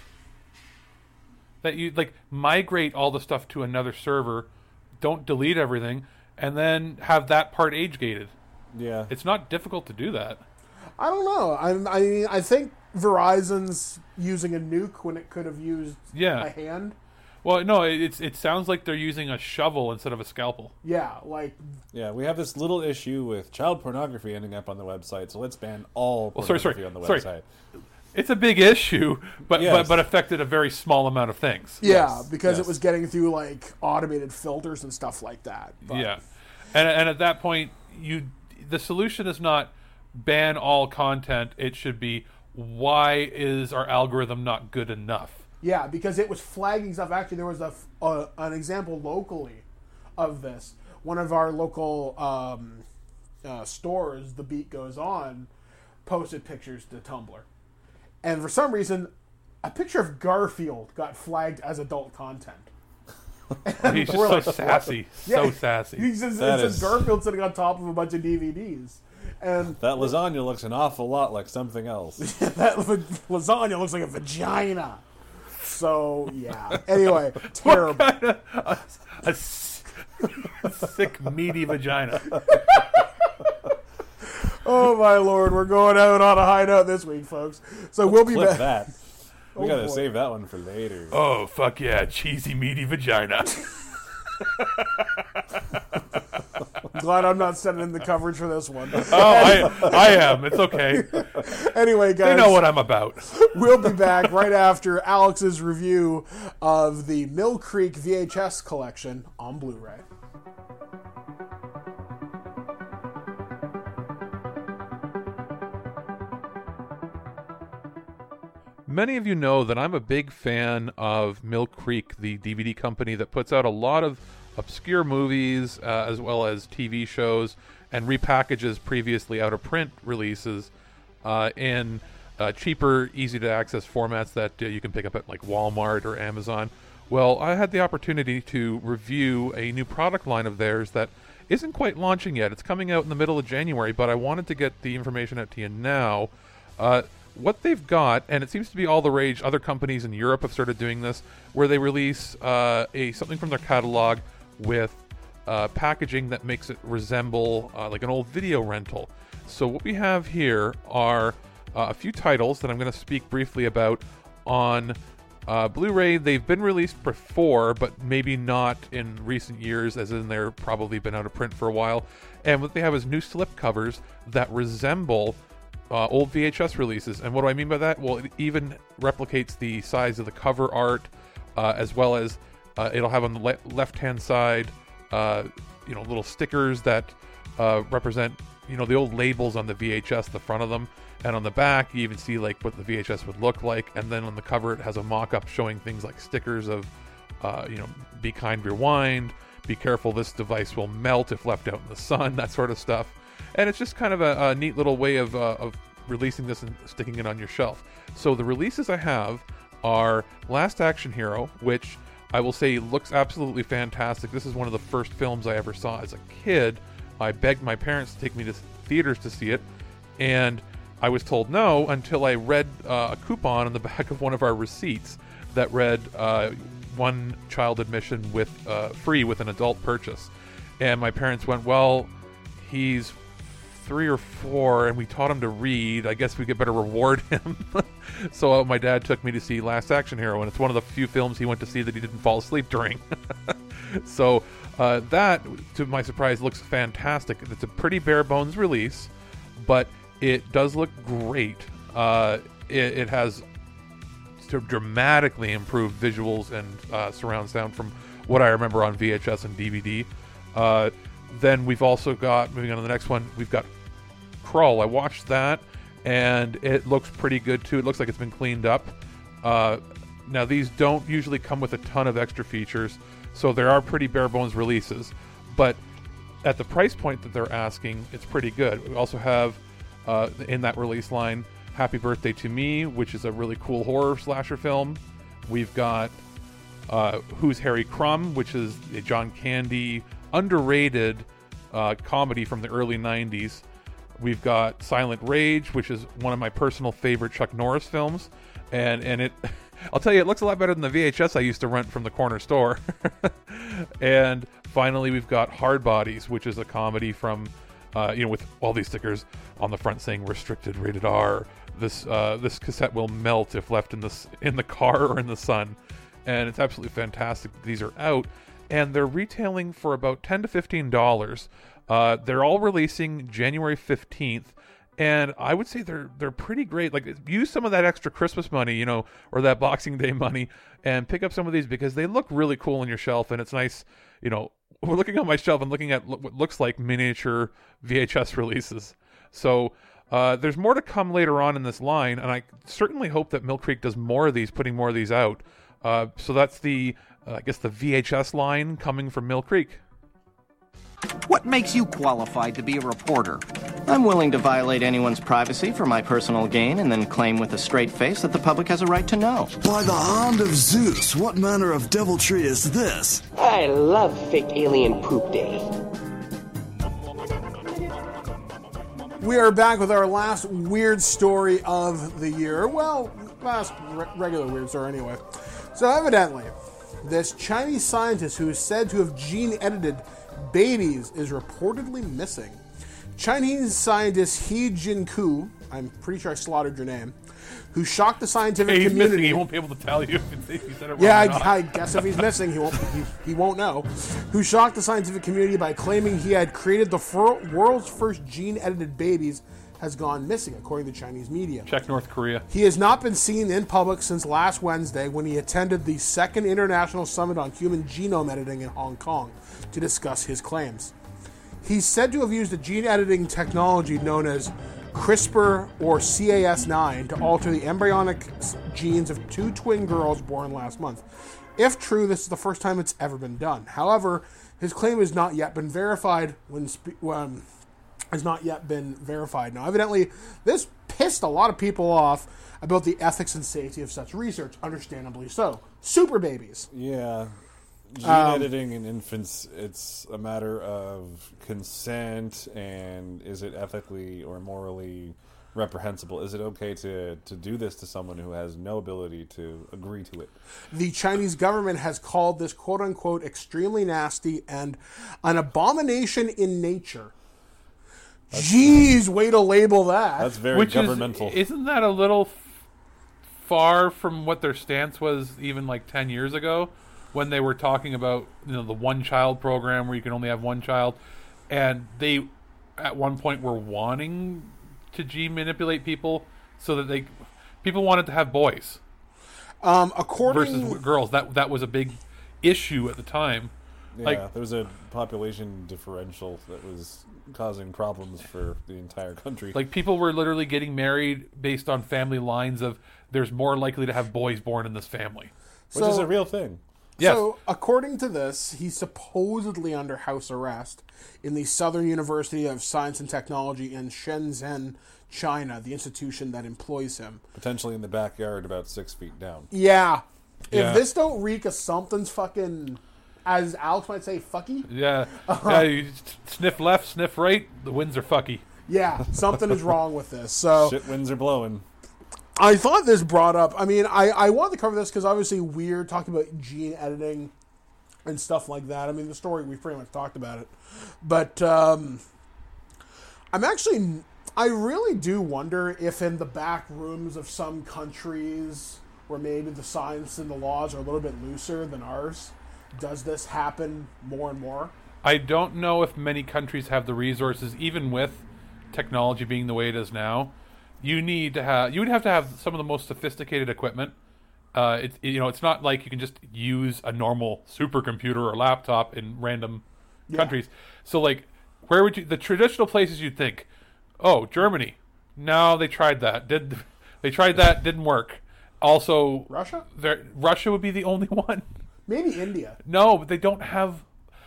that you like migrate all the stuff to another server, don't delete everything, and then have that part age gated? Yeah, it's not difficult to do that. I don't know. I, I mean, I think Verizon's using a nuke when it could have used yeah. a hand. Well, no, it's it sounds like they're using a shovel instead of a scalpel. Yeah, like... Yeah, we have this little issue with child pornography ending up on the website, so let's ban all well, pornography sorry, sorry, on the sorry. website. It's a big issue, but, yes. but but affected a very small amount of things. Yeah, yes. because yes. it was getting through, like, automated filters and stuff like that. But. Yeah, and and at that point, you the solution is not ban all content. It should be, why is our algorithm not good enough? Yeah, because it was flagging stuff. Actually, there was a, a an example locally of this. One of our local um, uh, stores, The Beat Goes On, posted pictures to Tumblr. And for some reason, a picture of Garfield got flagged as adult content. He's just so like, sassy. So yeah, sassy. He's just, it says Garfield sitting on top of a bunch of D V Ds. And that lasagna looks an awful lot like something else. That lasagna looks like a vagina. So, yeah. Anyway, terrible. What kind of, a, a sick, meaty vagina. Oh, my Lord. We're going out on a high note this week, folks. So Let's we'll be clip back. That. We oh, got to boy. save that one for later. Oh, fuck yeah. Cheesy, meaty vagina. I'm glad I'm not sending in the coverage for this one. Oh, I, I am. It's okay. Anyway, guys. They know what I'm about. We'll be back right after Alex's review of the Mill Creek V H S collection on Blu-ray. Many of you know that I'm a big fan of Mill Creek, the D V D company that puts out a lot of obscure movies uh, as well as T V shows and repackages previously out-of-print releases uh, in uh, cheaper, easy-to-access formats that uh, you can pick up at like Walmart or Amazon. Well, I had the opportunity to review a new product line of theirs that isn't quite launching yet. It's coming out in the middle of January, but I wanted to get the information out to you now. Uh, what they've got, and it seems to be all the rage, other companies in Europe have started doing this, where they release uh, a something from their catalog with uh, packaging that makes it resemble uh, like an old video rental. So what we have here are uh, a few titles that I'm going to speak briefly about on uh, Blu-ray. They've been released before, but maybe not in recent years, as in they're probably been out of print for a while. And what they have is new slip covers that resemble uh, old V H S releases. And what do I mean by that? Well, it even replicates the size of the cover art, uh, as well as uh, it'll have on the le- left-hand side, uh, you know, little stickers that uh, represent, you know, the old labels on the V H S, the front of them. And on the back, you even see like what the V H S would look like. And then on the cover, it has a mock-up showing things like stickers of, uh, you know, be kind, rewind, be careful, this device will melt if left out in the sun, that sort of stuff. And it's just kind of a, a neat little way of, uh, of releasing this and sticking it on your shelf. So the releases I have are Last Action Hero, which I will say looks absolutely fantastic. This is one of the first films I ever saw as a kid. I begged my parents to take me to theaters to see it, and I was told no until I read uh, a coupon on the back of one of our receipts that read uh, one child admission with uh, free with an adult purchase. And my parents went, well, he's three or four, and we taught him to read. I guess we could better reward him. So uh, my dad took me to see Last Action Hero, and it's one of the few films he went to see that he didn't fall asleep during. So uh, that, to my surprise, looks fantastic. It's a pretty bare-bones release, but it does look great. Uh, it, it has dramatically improved visuals and uh, surround sound from what I remember on V H S and D V D. Uh, then we've also got, moving on to the next one, we've got Krull. I watched that, and it looks pretty good too. It looks like it's been cleaned up. Uh, now, these don't usually come with a ton of extra features, so there are pretty bare-bones releases. But at the price point that they're asking, it's pretty good. We also have, uh, in that release line, Happy Birthday to Me, which is a really cool horror slasher film. We've got uh, Who's Harry Crumb, which is a John Candy underrated uh, comedy from the early nineties. We've got Silent Rage, which is one of my personal favorite Chuck Norris films, and and it I'll tell you, it looks a lot better than the V H S I used to rent from the corner store. And finally, we've got Hard Bodies, which is a comedy from uh, you know, with all these stickers on the front saying restricted, rated R. This uh, this cassette will melt if left in the in the car or in the sun, and it's absolutely fantastic. These are out, and they're retailing for about ten to fifteen dollars. Uh, they're all releasing January fifteenth, and I would say they're they're pretty great. Like, use some of that extra Christmas money, you know, or that Boxing Day money, and pick up some of these because they look really cool on your shelf, and it's nice. You know, we're looking on my shelf and looking at what looks like miniature V H S releases. So uh, there's more to come later on in this line, and I certainly hope that Mill Creek does more of these, putting more of these out. Uh, so that's the, uh, I guess, the V H S line coming from Mill Creek. What makes you qualified to be a reporter? I'm willing to violate anyone's privacy for my personal gain and then claim with a straight face that the public has a right to know. By the hand of Zeus, what manner of deviltry is this? I love fake alien poop day. We are back with our last weird story of the year. Well, last re- regular weird story anyway. So evidently, this Chinese scientist who is said to have gene-edited babies is reportedly missing. Chinese scientist He Jiankui, I'm pretty sure I slaughtered your name, who shocked the scientific hey, he's community. Missing. He won't be able to tell you if he said it wrong. Yeah, or I, not. I guess if he's missing, he won't. He, he won't know. Who shocked the scientific community by claiming he had created the fir- world's first gene-edited babies, has gone missing, according to Chinese media. Check North Korea. He has not been seen in public since last Wednesday when he attended the second International Summit on Human Genome Editing in Hong Kong to discuss his claims. He's said to have used a gene editing technology known as CRISPR or C A S nine to alter the embryonic genes of two twin girls born last month. If true, this is the first time it's ever been done. However, his claim has not yet been verified when spe- um, has not yet been verified. Now, evidently, this pissed a lot of people off about the ethics and safety of such research, understandably so. Super babies. Yeah. Gene Um, editing in infants, it's a matter of consent and is it ethically or morally reprehensible? Is it okay to, to do this to someone who has no ability to agree to it? The Chinese government has called this quote-unquote extremely nasty and an abomination in nature. That's, Jeez, way to label that. That's very Which governmental. Is, isn't that a little f- far from what their stance was even like ten years ago when they were talking about, you know, the one-child program where you can only have one child, and they at one point were wanting to G manipulate people so that they people wanted to have boys um, according versus girls. That that was a big issue at the time. Yeah, like, there was a population differential that was causing problems for the entire country. Like, people were literally getting married based on family lines of there's more likely to have boys born in this family, which so, is a real thing. Yes. So, according to this, he's supposedly under house arrest in the Southern University of Science and Technology in Shenzhen, China, the institution that employs him. Potentially in the backyard about six feet down. Yeah. Yeah. If this don't reek of something's fucking, as Alex might say, fucky. Yeah. Uh-huh. Yeah, you sniff left, sniff right, the winds are fucky. Yeah, something is wrong with this. So Shit winds are blowing. I thought this brought up, I mean, I, I wanted to cover this because obviously we're talking about gene editing and stuff like that. I mean, the story, we've pretty much talked about it. But um, I'm actually, I really do wonder if in the back rooms of some countries where maybe the science and the laws are a little bit looser than ours, does this happen more and more? I don't know if many countries have the resources, even with technology being the way it is now. You need to have. You would have to have some of the most sophisticated equipment. Uh, it's you know, it's not like you can just use a normal supercomputer or laptop in random Yeah. countries. So, like, where would you? The traditional places you'd think, oh, Germany. No, they tried that. Did they tried that? Didn't work. Also, Russia. Russia would be the only one. Maybe India. No, but they don't have.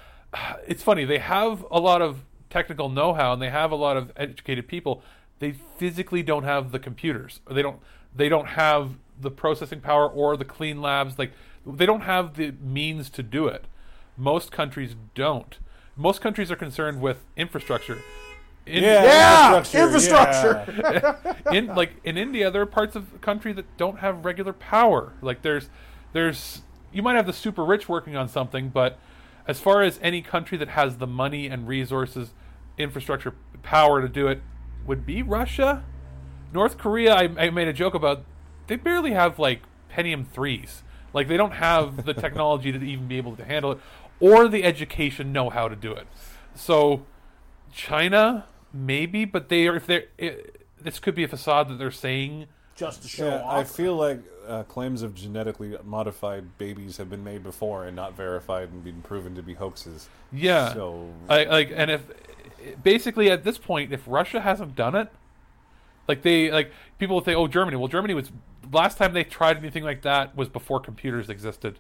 It's funny. They have a lot of technical know-how and they have a lot of educated people. They physically don't have the computers. Or they don't. They don't have the processing power or the clean labs. Like, they don't have the means to do it. Most countries don't. Most countries are concerned with infrastructure. In, yeah, yeah, infrastructure. infrastructure. Yeah. in like in India, there are parts of the country that don't have regular power. Like there's, there's you might have the super rich working on something, but as far as any country that has the money and resources, infrastructure, power to do it, would be Russia. North Korea, I, I made a joke about. They barely have like Pentium threes. Like they don't have the technology to even be able to handle it, or the education know how to do it. So China. Maybe, but they are. If they're, it, this could be a facade that they're saying just to show yeah, off. I feel like uh, claims of genetically modified babies have been made before and not verified and been proven to be hoaxes. Yeah. So, I, like, and if basically at this point, if Russia hasn't done it, like they like people will say, "Oh, Germany." Well, Germany was last time they tried anything like that was before computers existed.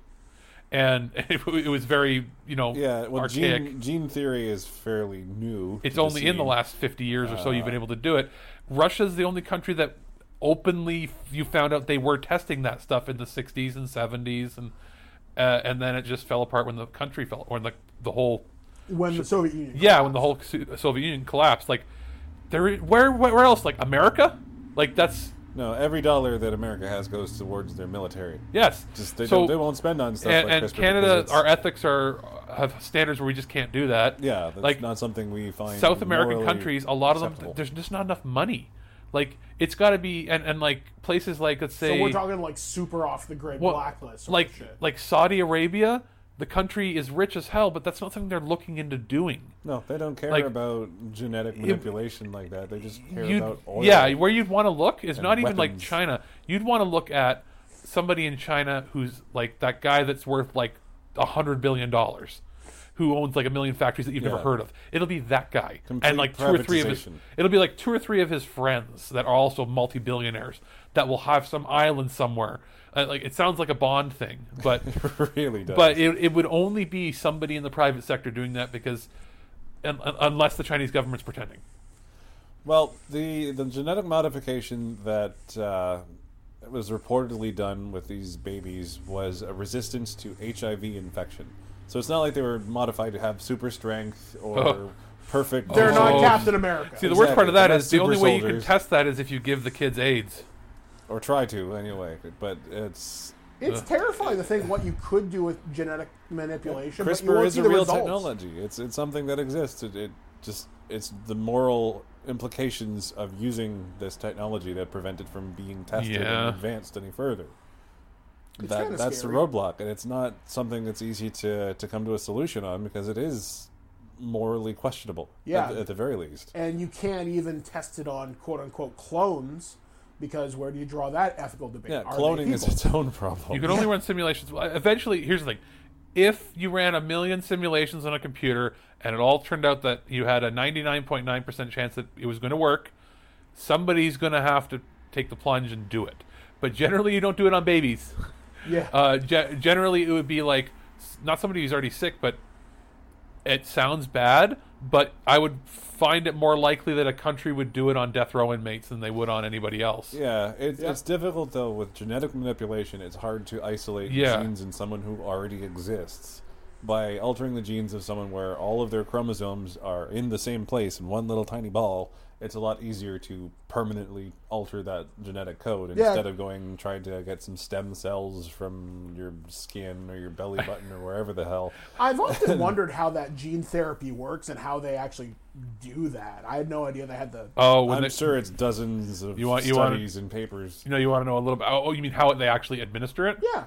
And it, it was very, you know, yeah. Well, archaic. Gene, gene theory is fairly new. It's only in the last fifty years or so you've been able to do it. Russia's the only country that openly you found out they were testing that stuff in the sixties and seventies, and uh, and then it just fell apart when the country fell, or the the whole when the Soviet Union. Yeah, collapsed. when the whole Soviet Union collapsed. Like there, where where else? Like America? Like that's. No, every dollar that America has goes towards their military. Yes, just they, so, don't, they won't spend on stuff and, like and Canada, our ethics are have standards where we just can't do that. Yeah, that's like not something we find. South American countries, a lot acceptable. of them, there's just not enough money. Like it's got to be, and, and like places like let's say, so we're talking like super off the grid well, blacklist, like shit. like Saudi Arabia. The country is rich as hell, but that's not something they're looking into doing. No, they don't care like, about genetic manipulation it, like that. They just care about oil. Yeah, where you'd want to look is not even weapons. like China. You'd want to look at somebody in China who's like that guy that's worth like a hundred billion dollars, who owns like a million factories that you've yeah. never heard of. It'll be that guy, Complete and like two or three of his. It'll be like two or three of his friends that are also multi-billionaires that will have some island somewhere. Uh, like it sounds like a Bond thing, but it really does. But it it would only be somebody in the private sector doing that because, un, unless the Chinese government's pretending. Well, the the genetic modification that uh, was reportedly done with these babies was a resistance to H I V infection. So it's not like they were modified to have super strength or Oh. perfect. They're not Oh. Captain America. See, the worst part of that They're is not the only super way you can soldiers. test that is if you give the kids AIDS. Or try to, anyway. But it's... It's terrifying to think what you could do with genetic manipulation. but you CRISPR won't is see a the real results. technology. It's it's something that exists. It, it just it's the moral implications of using this technology that prevent it from being tested Yeah. and advanced any further. It's that kinda that's scary. the roadblock, and it's not something that's easy to to come to a solution on because it is morally questionable. Yeah. at, at the very least. And you can't even test it on quote unquote clones because where do you draw that ethical debate? Yeah, Are cloning they is people? its own problem. You can only run simulations. Eventually, here's the thing. If you ran a million simulations on a computer and it all turned out that you had a ninety-nine point nine percent chance that it was going to work, somebody's going to have to take the plunge and do it. But generally, you don't do it on babies. Yeah. Uh, ge- generally, it would be like, not somebody who's already sick, but it sounds bad, but I would find it more likely that a country would do it on death row inmates than they would on anybody else. Yeah, it, Yeah. it's difficult though with genetic manipulation. It's hard to isolate Yeah. genes in someone who already exists. By altering the genes of someone where all of their chromosomes are in the same place in one little tiny ball, it's a lot easier to permanently alter that genetic code Yeah. instead of going trying to get some stem cells from your skin or your belly button or wherever the hell. I've often wondered how that gene therapy works and how they actually do that. I had no idea they had the. Oh, when I'm they- sure it's dozens of You want- you want- studies and papers. You know, you want to know a little bit. Oh, you mean how they actually administer it? Yeah.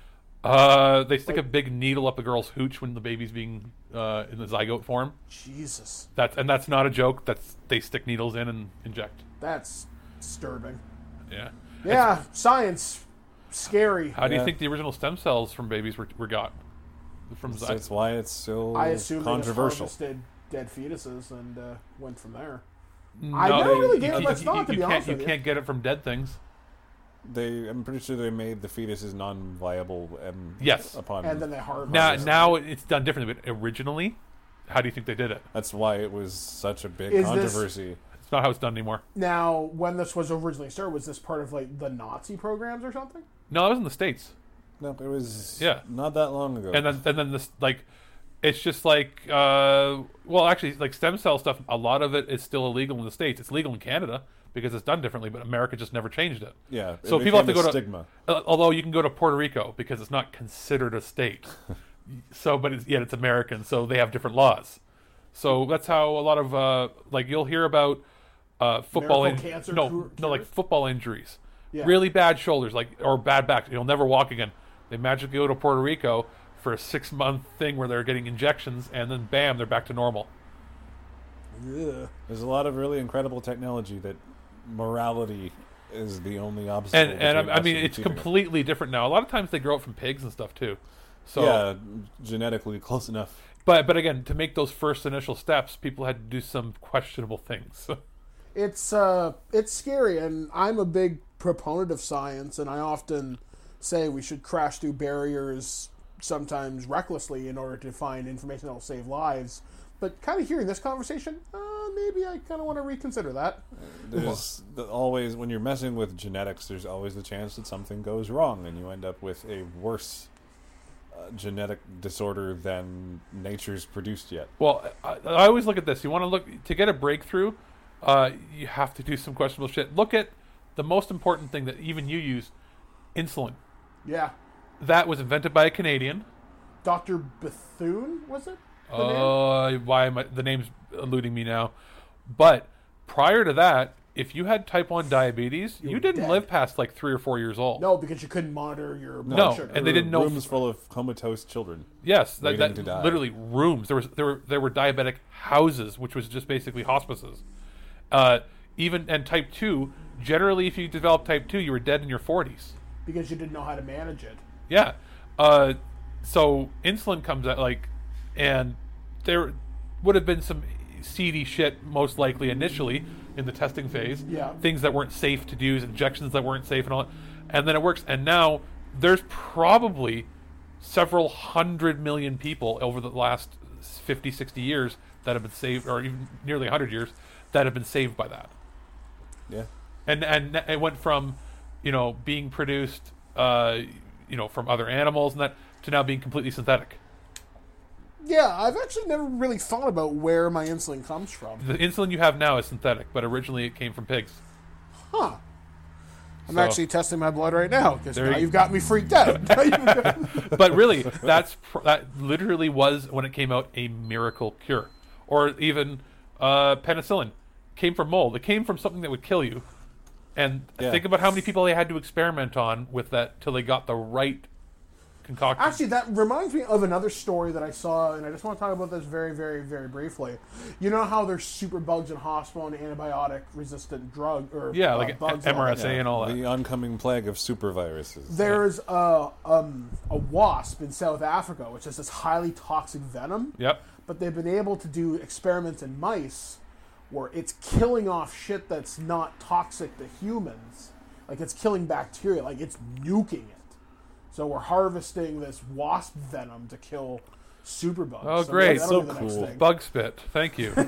Uh, they stick a big needle up a girl's hooch when the baby's being uh, in the zygote form. Jesus. That's and that's not a joke. That's they stick needles in and inject. That's disturbing. Yeah. Yeah, science. Scary. How do you Yeah. think the original stem cells from babies were, were got? From That's, zy- that's why it's so I assume controversial. they just harvested dead fetuses and uh, went from there. No, I never really you gave it can't- much you- thought, you to be can't- honest you with you. can't get it from dead things. They, I'm pretty sure they made the fetuses non-viable and Yes. upon And then they harvest. Now, harvest. now it's done differently. But originally, how do you think they did it? That's why it was such a big Is this- controversy. It's not how it's done anymore. Now, when this was originally started, was this part of like the Nazi programs or something? No, it was in the States. No, it was Yeah. not that long ago. And then and then this like, it's just like uh, well, actually, like stem cell stuff. A lot of it is still illegal in the States. It's legal in Canada because it's done differently, but America just never changed it. Yeah, it So people have to became go a to stigma. Uh, although you can go to Puerto Rico because it's not considered a state. So, but it's, yet it's American, so they have different laws. So that's how a lot of uh, like you'll hear about uh, football. Miracle In, cancer no, cure- no, like football injuries, Yeah. really bad shoulders, like or bad back. You'll never walk again. They magically go to Puerto Rico for a six month thing where they're getting injections, and then bam, they're back to normal. Yeah. There's a lot of really incredible technology that morality is the only obstacle. And and between I, I us mean, and it's achieving it. completely different now. A lot of times they grow up from pigs and stuff too. So yeah, genetically close enough. But but again, to make those first initial steps, people had to do some questionable things. It's uh, it's scary, and I'm a big proponent of science, and I often say we should crash through barriers, sometimes recklessly, in order to find information that will save lives. But kind of hearing this conversation, uh, maybe I kind of want to reconsider that. There's the, always when you're messing with genetics, there's always the chance that something goes wrong, and you end up with a worse uh, genetic disorder than nature's produced yet. Well, I, I always look at this. You want to look to get a breakthrough. Uh, you have to do some questionable shit. Look at the most important thing that even you use, insulin. Yeah. That was invented by a Canadian. Doctor Bethune, was it? The name? Uh, why am I, the name's eluding me now? But prior to that, if you had type one diabetes, You you were didn't dead. live past like three or four years old. No, because you couldn't monitor your blood No, sugar. and they didn't know. Rooms full of comatose children. Yes, that, waiting that to die. literally rooms. There was there were there were diabetic houses, which was just basically hospices. Uh, even and type two. Generally, if you developed type two, you were dead in your forties. Because you didn't know how to manage it. Yeah. Uh, so insulin comes out like, and there would have been some seedy shit most likely initially in the testing phase. Yeah. Things that weren't safe to use, injections that weren't safe, and all that. And then it works. And now there's probably several hundred million people over the last fifty, sixty years that have been saved, or even nearly one hundred years, that have been saved by that. Yeah. And and it went from, you know, being produced, uh, you know, from other animals and that to now being completely synthetic. Yeah, I've actually never really thought about where my insulin comes from. The insulin you have now is synthetic, but originally it came from pigs. Huh. I'm So- actually testing my blood right now because There now you- you've got me freaked out. But really, that's pr- that literally was, when it came out, a miracle cure. Or even uh, penicillin came from mold. It came from something that would kill you. And Yeah. think about how many people they had to experiment on with that till they got the right concoction. Actually, that reminds me of another story that I saw, and I just want to talk about this very, very, very briefly. You know how there's super bugs in hospital and antibiotic-resistant drug or Yeah, uh, like bugs M R S A all that. and all that. The oncoming plague of super viruses. There's a um, a wasp in South Africa, which is this highly toxic venom. Yep. But they've been able to do experiments in mice where it's killing off shit that's not toxic to humans. Like it's killing bacteria, like it's nuking it. So we're harvesting this wasp venom to kill superbugs. Oh, so great. that'll So be the next cool. thing. Bug spit. Thank you.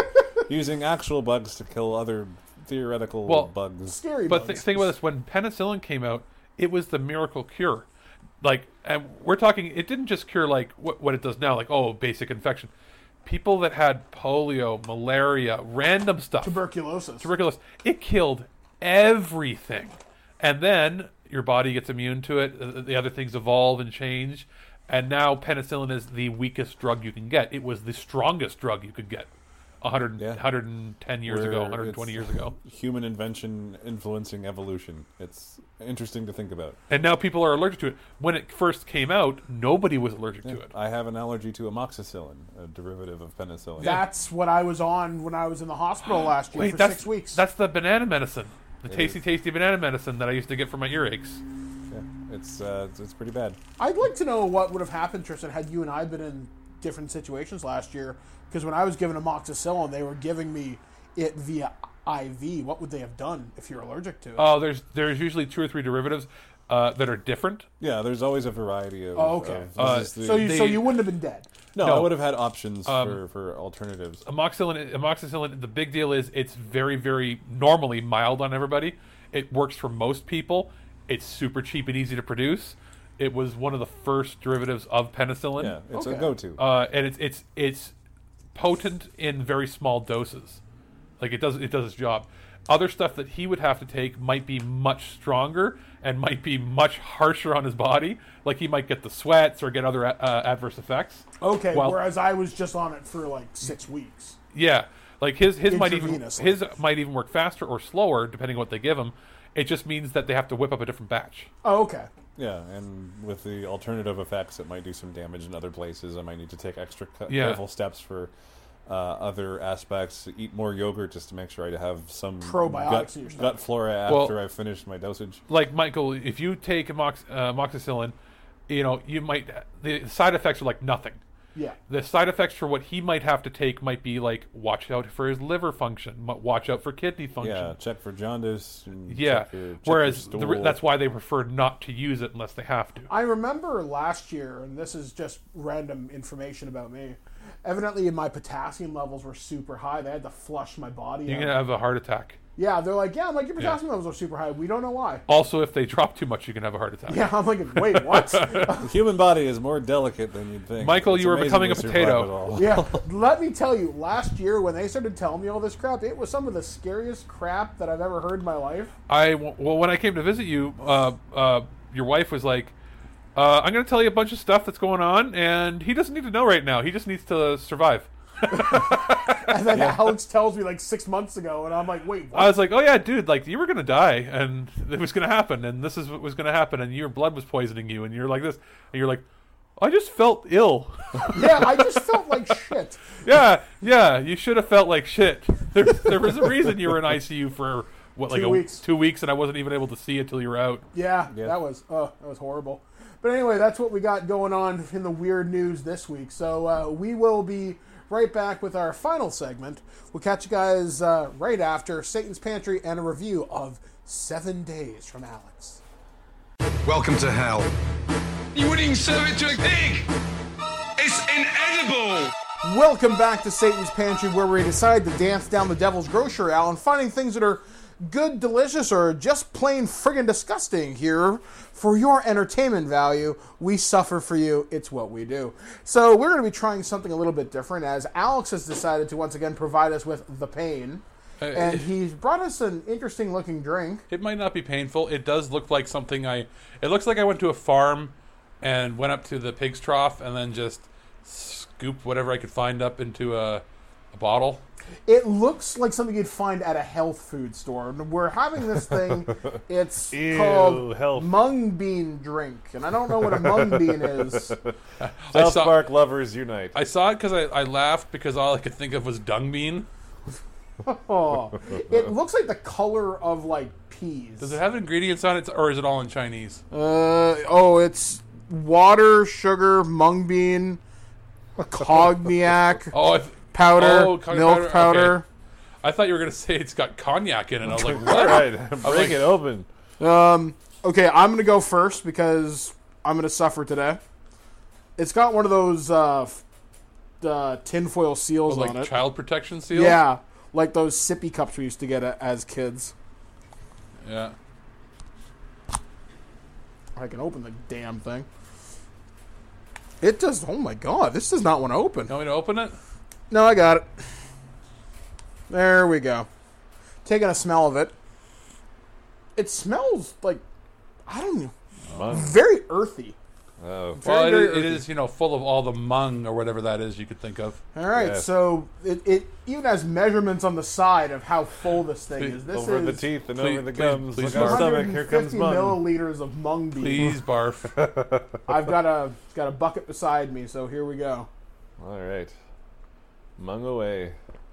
Using actual bugs to kill other theoretical Well, bugs. Scary But bugs. th- think about this: when penicillin came out, it was the miracle cure. Like, and we're talking, it didn't just cure like what, what it does now, like oh, basic infection. People that had polio, malaria, random stuff, Tuberculosis. tuberculosis, it killed everything. And then your body gets immune to it. uh, The other things evolve and change, and now penicillin is the weakest drug you can get. It was the strongest drug you could get. one hundred, one hundred ten years ago, Where one hundred twenty it's years ago. Human invention influencing evolution. It's interesting to think about. And now people are allergic to it. When it first came out, nobody was allergic to it. I have an allergy to amoxicillin, a derivative of penicillin. That's what I was on when I was in the hospital last year Wait, for that's, six weeks. That's the banana medicine. The It tasty, is. tasty banana medicine that I used to get for my earaches. Yeah, it's, uh, it's it's pretty bad. I'd like to know what would have happened, Tristan, had you and I been in different situations last year. Because when I was given amoxicillin, they were giving me it via I V. What would they have done if you're allergic to it? Oh, there's there's usually two or three derivatives uh, that are different. Yeah, there's always a variety of. Oh, okay. of- Uh, this is the- so you so they- you wouldn't have been dead. no, no. I would have had options Um, for, for alternatives. Amoxicillin, amoxicillin. The big deal is it's very, very normally mild on everybody. It works for most people. It's super cheap and easy to produce. It was one of the first derivatives of penicillin. Yeah, it's a Okay. go-to. Uh, and it's it's it's potent in very small doses. Like it does it does its job. Other stuff that he would have to take might be much stronger and might be much harsher on his body. Like he might get the sweats or get other uh, adverse effects. Okay, Well- whereas I was just on it for like six weeks. Yeah, like his his might even Intravenously. his might even work faster or slower depending on what they give him. It just means that they have to whip up a different batch. Oh, okay. Yeah, and with the alternative effects, it might do some damage in other places. I might need to take extra ca- Yeah. careful steps for uh, other aspects. Eat more yogurt just to make sure I have some Probiotics gut, in your stomach. gut flora Well- after I've finished my dosage. Like Michael, if you take amox, uh, amoxicillin, you know you might the side effects are like nothing. Yeah. The side effects for what he might have to take might be like watch out for his liver function, mu- watch out for kidney function. Yeah, check for jaundice. And Yeah. check your- check Whereas your the, re- stool. that's why they prefer not to use it unless they have to. I remember last year, and this is just random information about me. Evidently, my potassium levels were super high. They had to flush my body You're out. gonna have a heart attack. Yeah, they're like, yeah, I'm like, your potassium levels are super high. We don't know why. Also, if they drop too much, you can have a heart attack. Yeah, I'm like, wait, what? The human body is more delicate than you'd think. Michael, It's you were amazing becoming we a survive potato. it all. Yeah, let me tell you, last year when they started telling me all this crap, it was some of the scariest crap that I've ever heard in my life. I well, when I came to visit you, uh, uh, your wife was like, uh, "I'm going to tell you a bunch of stuff that's going on, and he doesn't need to know right now. He just needs to survive." And then Alex tells me like six months ago, and I'm like, wait, what? I was like, "Oh yeah, dude, like you were going to die, and it was going to happen, and this is what was going to happen, and your blood was poisoning you, and you're like this, and you're like." I just felt ill. Yeah, I just felt like shit. Yeah, yeah, you should have felt like shit. There, there was a reason you were in I C U for what, like Two a, weeks. two weeks, and I wasn't even able to see it till you were out. Yeah, Yeah. that was uh, that was horrible. But anyway, that's what we got going on in the weird news this week. So uh, we will be right back with our final segment. We'll catch you guys uh, right after Satan's Pantry and a review of Seven Days from Alex. Welcome to hell. You wouldn't even serve it to a pig! It's inedible! Welcome back to Satan's Pantry, where we decide to dance down the devil's grocery aisle and finding things that are good, delicious, or just plain friggin' disgusting here for your entertainment value. We suffer for you. It's what we do. So we're going to be trying something a little bit different as Alex has decided to once again provide us with the pain. Uh, and he's brought us an interesting looking drink. It might not be painful. It does look like something I... It looks like I went to a farm and went up to the pig's trough and then just scooped whatever I could find up into a, a bottle. It looks like something you'd find at a health food store. We're having this thing. It's Ew, called health. mung bean drink. And I don't know what a mung bean is. South Park lovers unite. I saw it because I, I laughed because all I could think of was dung bean. Oh, it looks like the color of like peas. Does it have ingredients on it, or is it all in Chinese? Uh oh, it's water, sugar, mung bean, cognac, oh, th- powder, oh, cognac milk powder. powder. Okay. I thought you were going to say it's got cognac in it. I was like, what? All right, I'm break like, it open. Um, okay, I'm going to go first because I'm going to suffer today. It's got one of those uh, f- uh, tinfoil seals oh, like on it. Child protection seals? Yeah, like those sippy cups we used to get a- as kids. Yeah. I can open the damn thing. It does. Oh my god, this does not want to open. You want me to open it? No, I got it. There we go. Taking a smell of it. It smells like, I don't know, Mung. very earthy. Oh. Very, Well, it, very is, it earthy. is, you know, full of all the mung or whatever that is you could think of. All right, Yes. so it, it even has measurements on the side of how full this thing Please, is. This Over is the teeth and Please- over the please- gums. please Look out, barf. stomach. Here comes fifty mung. milliliters of mung bean. Please barf. I've got a got a bucket beside me, so here we go. All right. Mung away.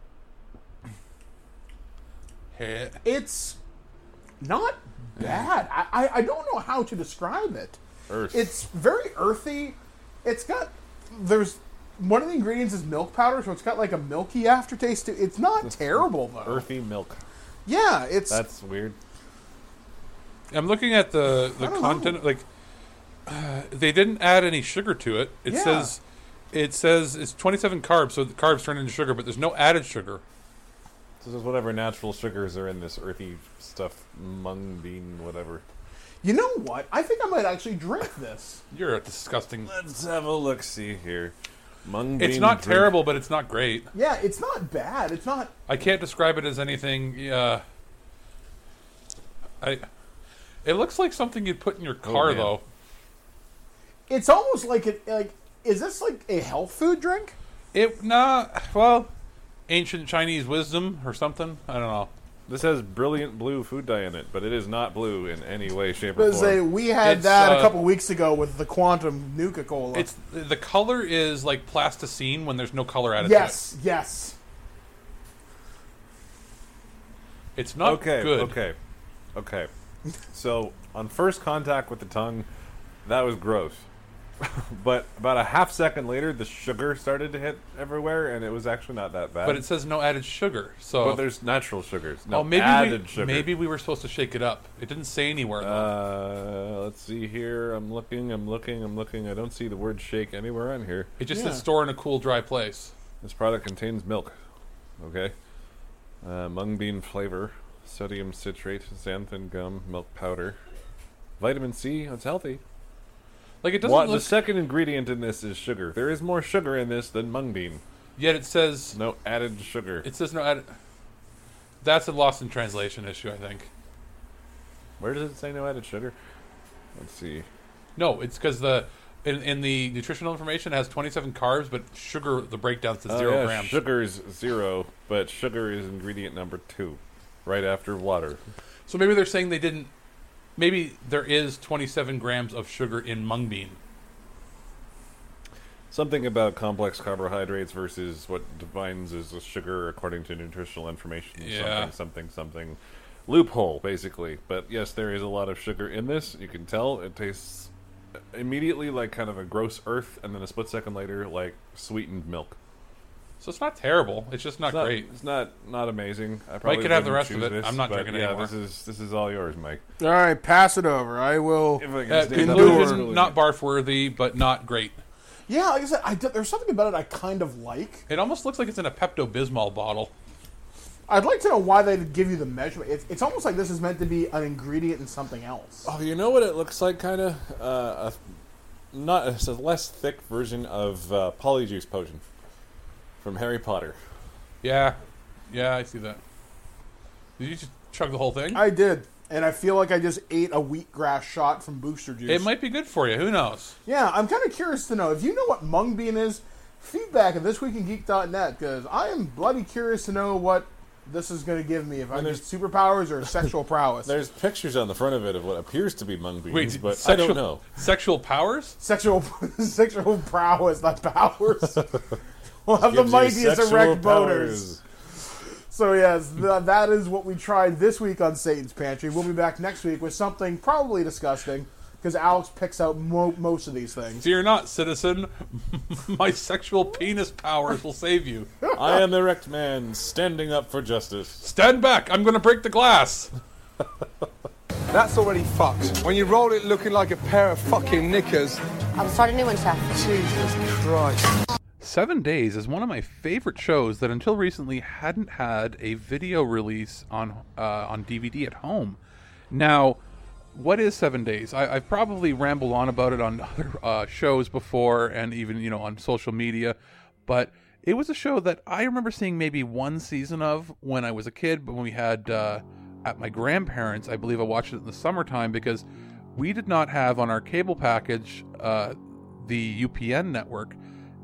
Hey. It's not bad. I, I, I don't know how to describe it. Earth. It's very earthy. It's got there's one of the ingredients is milk powder, so it's got like a milky aftertaste. to- It's not terrible though. Earthy milk. Yeah, it's That's weird. I'm looking at the, the I don't content. Like, uh, they didn't add any sugar to it. It Yeah. says it says it's twenty-seven carbs, so the carbs turn into sugar, but there's no added sugar. This is whatever natural sugars are in this earthy stuff. Mung bean, whatever. You know what? I think I might actually drink this. You're a disgusting. Let's have a look. See here. Mung bean. It's not drink. terrible, but it's not great. Yeah, it's not bad. It's not. I can't describe it as anything. Uh, I. It looks like something you'd put in your car, man. though. It's almost like it. Like, is this like a health food drink? It nah. Well, ancient Chinese wisdom or something. I don't know. This has brilliant blue food dye in it, but it is not blue in any way, shape, I or was gonna say, form. we had It's, that uh, a couple weeks ago with the Quantum Nuka Cola. It's the color is like plasticine when there's no color added yes, to it. yes. It's not okay, good. okay, okay. So on first contact with the tongue, that was gross. But about a half second later, the sugar started to hit everywhere, and it was actually not that bad. But it says no added sugar. So But there's natural sugars. No oh, maybe added we, sugar. maybe we were supposed to shake it up. It didn't say anywhere. Though. Uh, let's see here. I'm looking. I'm looking. I'm looking. I don't see the word "shake" anywhere on here. It just yeah. says store in a cool, dry place. This product contains milk. Okay. Uh, mung bean flavor, sodium citrate, xanthan gum, milk powder, vitamin C. It's healthy. Like it doesn't What, look. the second ingredient in this is sugar. There is more sugar in this than mung bean. Yet it says No added sugar. it says no added. That's a lost in translation issue, I think. Where does it say no added sugar? Let's see. No, it's because the in, in the nutritional information it has twenty-seven carbs, but sugar the breakdown says Oh, zero yeah, grams. Sugar's zero, but sugar is ingredient number two, right after water. So maybe they're saying they didn't. Maybe there is twenty-seven grams of sugar in mung bean. Something about complex carbohydrates versus what defines as a sugar according to nutritional information. Yeah. Something, something, something. Loophole, basically. But yes, there is a lot of sugar in this. You can tell it tastes immediately like kind of a gross earth, and then a split second later, like sweetened milk. So it's not terrible. It's just not, It's not great. It's not not amazing. I probably could have the wouldn't rest of choose it. this, I'm not but drinking yeah, anymore. this is this is all yours, Mike. All right, pass it over. I will. If I can Uh, stand up conclusion, early. not barf worthy, but not great. Yeah, like I said, I d- there's something about it I kind of like. It almost looks like it's in a Pepto Bismol bottle. I'd like to know why they give you the measurement. It's, it's almost like this is meant to be an ingredient in something else. Oh, you know what it looks like, kind of? Uh, a, not it's a less thick version of uh, Polyjuice Potion from Harry Potter. Yeah, yeah, I see that. Did you just chug the whole thing? I did, and I feel like I just ate a wheatgrass shot from Booster Juice. It might be good for you. Who knows? Yeah, I'm kind of curious to know if you know what mung bean is. Feedback at this week in geek dot net, because I am bloody curious to know what this is going to give me, if I get superpowers or sexual prowess. There's pictures on the front of it of what appears to be mung beans, Wait, but sexual, I don't know. Sexual powers? Sexual sexual prowess, not powers. We'll have the Gives you mightiest sexual erect powers. boners. So yes, th- that is what we tried this week on Satan's Pantry. We'll be back next week with something probably disgusting, because Alex picks out mo- most of these things. Fear not, citizen. My sexual penis powers will save you. I am erect man, standing up for justice. Stand back! I'm going to break the glass. That's already fucked. When you roll it looking like a pair of fucking knickers. I'll start a new one, Chef. Jesus Christ. Seven Days is one of my favorite shows that until recently hadn't had a video release on uh, on D V D at home. Now, what is Seven Days? I, I've probably rambled on about it on other uh, shows before, and even you know on social media, but it was a show that I remember seeing maybe one season of when I was a kid. But when we had uh, at my grandparents', I believe I watched it in the summertime because we did not have on our cable package uh, the U P N network.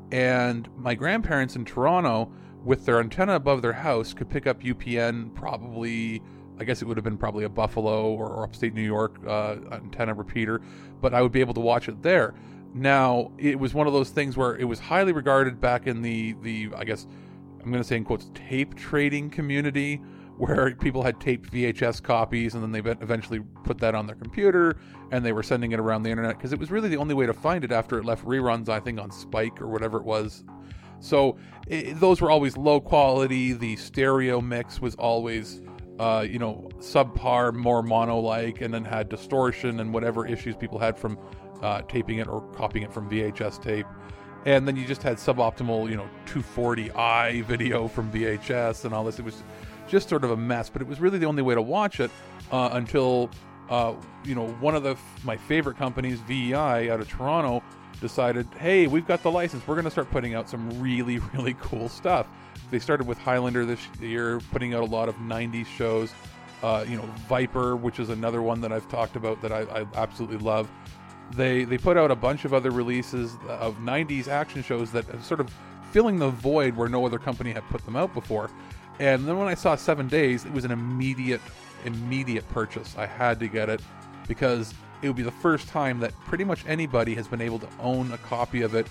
And my grandparents in Toronto, with their antenna above their house, could pick up U P N probably, I guess it would have been probably a Buffalo or, or upstate New York uh, antenna repeater, but I would be able to watch it there. Now, it was one of those things where it was highly regarded back in the, the I guess, I'm going to say in quotes, tape trading community, where people had taped V H S copies and then they eventually put that on their computer and they were sending it around the internet because it was really the only way to find it after it left reruns, I think, on Spike or whatever it was. So it, those were always low quality. The stereo mix was always, uh, you know, subpar, more mono-like, and then had distortion and whatever issues people had from uh, taping it or copying it from V H S tape. And then you just had suboptimal, you know, two forty i video from V H S and all this. It was just sort of a mess, but it was really the only way to watch it uh, until, uh, you know, one of the my favorite companies, V E I, out of Toronto, decided, hey, we've got the license. We're going to start putting out some really, really cool stuff. They started with Highlander this year, putting out a lot of nineties shows. Uh, you know, Viper, which is another one that I've talked about that I, I absolutely love. They they put out a bunch of other releases of nineties action shows that are sort of filling the void where no other company had put them out before. And then when I saw Seven Days, it was an immediate, immediate purchase. I had to get it because it would be the first time that pretty much anybody has been able to own a copy of it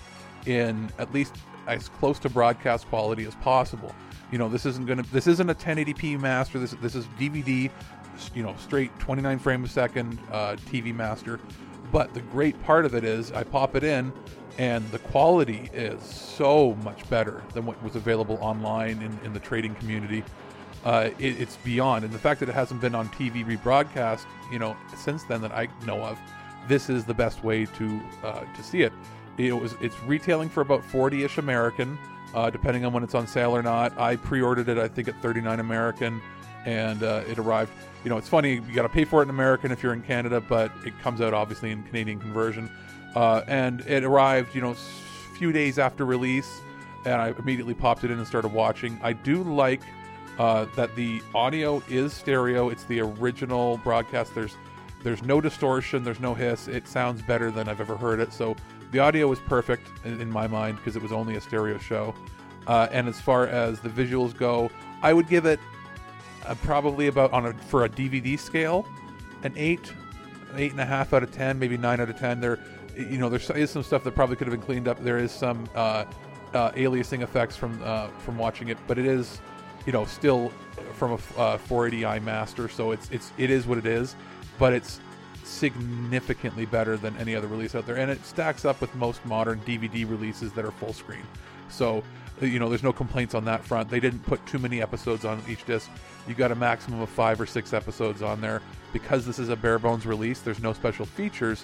in at least as close to broadcast quality as possible. You know, this isn't gonna, this isn't a ten eighty p master. This this is D V D, you know, straight twenty-nine frames a second uh, T V master. But the great part of it is I pop it in, and the quality is so much better than what was available online in, in the trading community. Uh, it, it's beyond, and the fact that it hasn't been on T V rebroadcast, you know, since then that I know of, this is the best way to uh, to see it. It was it's retailing for about forty-ish American, uh, depending on when it's on sale or not. I pre-ordered it, I think, at thirty-nine American, and uh, it arrived. You know, it's funny, you got to pay for it in American if you're in Canada, but it comes out obviously in Canadian conversion. Uh, and it arrived, you know, a few days after release, and I immediately popped it in and started watching. I do like uh, that the audio is stereo. It's the original broadcast. There's there's no distortion. There's no hiss. It sounds better than I've ever heard it. So the audio was perfect in, in my mind because it was only a stereo show. Uh, and as far as the visuals go, I would give it uh, probably about on a for a D V D scale, an eight, eight and a half out of ten, maybe nine out of ten. There. You know, there is some stuff that probably could have been cleaned up. There is some uh, uh, aliasing effects from uh, from watching it, but it is, you know, still from a uh, four eighty i master, so it's it's it is what it is. But it's significantly better than any other release out there, and it stacks up with most modern D V D releases that are full screen. So, you know, there's no complaints on that front. They didn't put too many episodes on each disc. You got a maximum of five or six episodes on there because this is a bare bones release. There's no special features.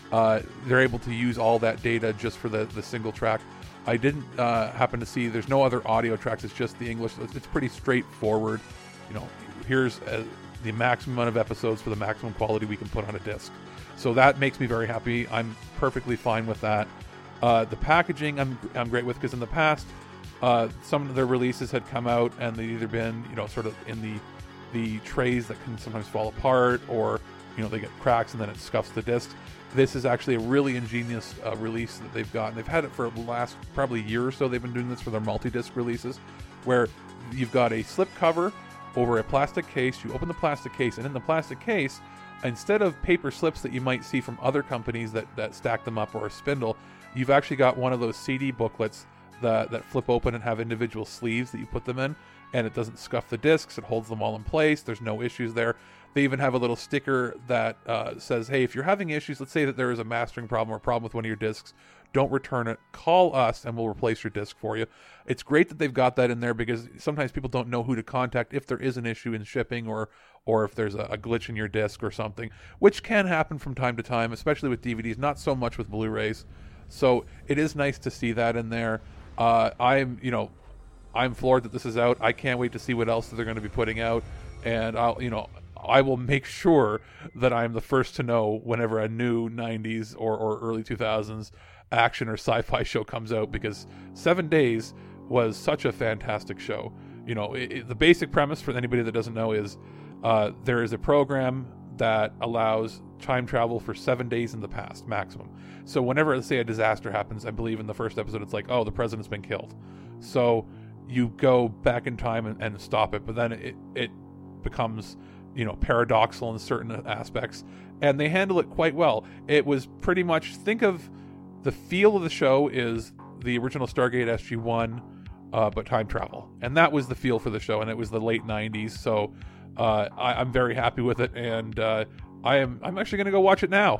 uh, they're able to use all that data just for the, the single track. I didn't uh, happen to see, there's no other audio tracks, it's just the English. It's, it's pretty straightforward. You know, here's uh, the maximum amount of episodes for the maximum quality we can put on a disc. So that makes me very happy. I'm perfectly fine with that. Uh, the packaging I'm I'm great with, because in the past, uh, some of their releases had come out and they'd either been, you know, sort of in the the trays that can sometimes fall apart, or, you know, they get cracks and then it scuffs the discs. This is actually a really ingenious uh, release that they've got. They've had it for the last probably year or so. They've been doing this for their multi-disc releases, where you've got a slip cover over a plastic case. You open the plastic case, and in the plastic case, instead of paper slips that you might see from other companies that, that stack them up, or a spindle, you've actually got one of those C D booklets that, that flip open and have individual sleeves that you put them in, and it doesn't scuff the discs. It holds them all in place. There's no issues there. They even have a little sticker that uh, says, hey, if you're having issues, let's say that there is a mastering problem or a problem with one of your discs, don't return it. Call us and we'll replace your disc for you. It's great that they've got that in there, because sometimes people don't know who to contact if there is an issue in shipping, or or if there's a, a glitch in your disc or something, which can happen from time to time, especially with D V Ds, not so much with Blu-rays. So it is nice to see that in there. Uh, I'm, you know, I'm floored that this is out. I can't wait to see what else that they're going to be putting out, and I'll, you know, I will make sure that I'm the first to know whenever a new nineties or, or early two thousands action or sci-fi show comes out, because Seven Days was such a fantastic show. You know, it, it, the basic premise for anybody that doesn't know is uh, there is a program that allows time travel for seven days in the past, maximum. So whenever, let's say, a disaster happens, I believe in the first episode, it's like, oh, the president's been killed. So you go back in time and, and stop it, but then it, it becomes, you know, paradoxical in certain aspects, and they handle it quite well. It was pretty much, think of the feel of the show is the original Stargate S G one, uh, but time travel, and that was the feel for the show, and it was the late nineties. So uh, I, I'm very happy with it, and uh, I am I'm actually going to go watch it now.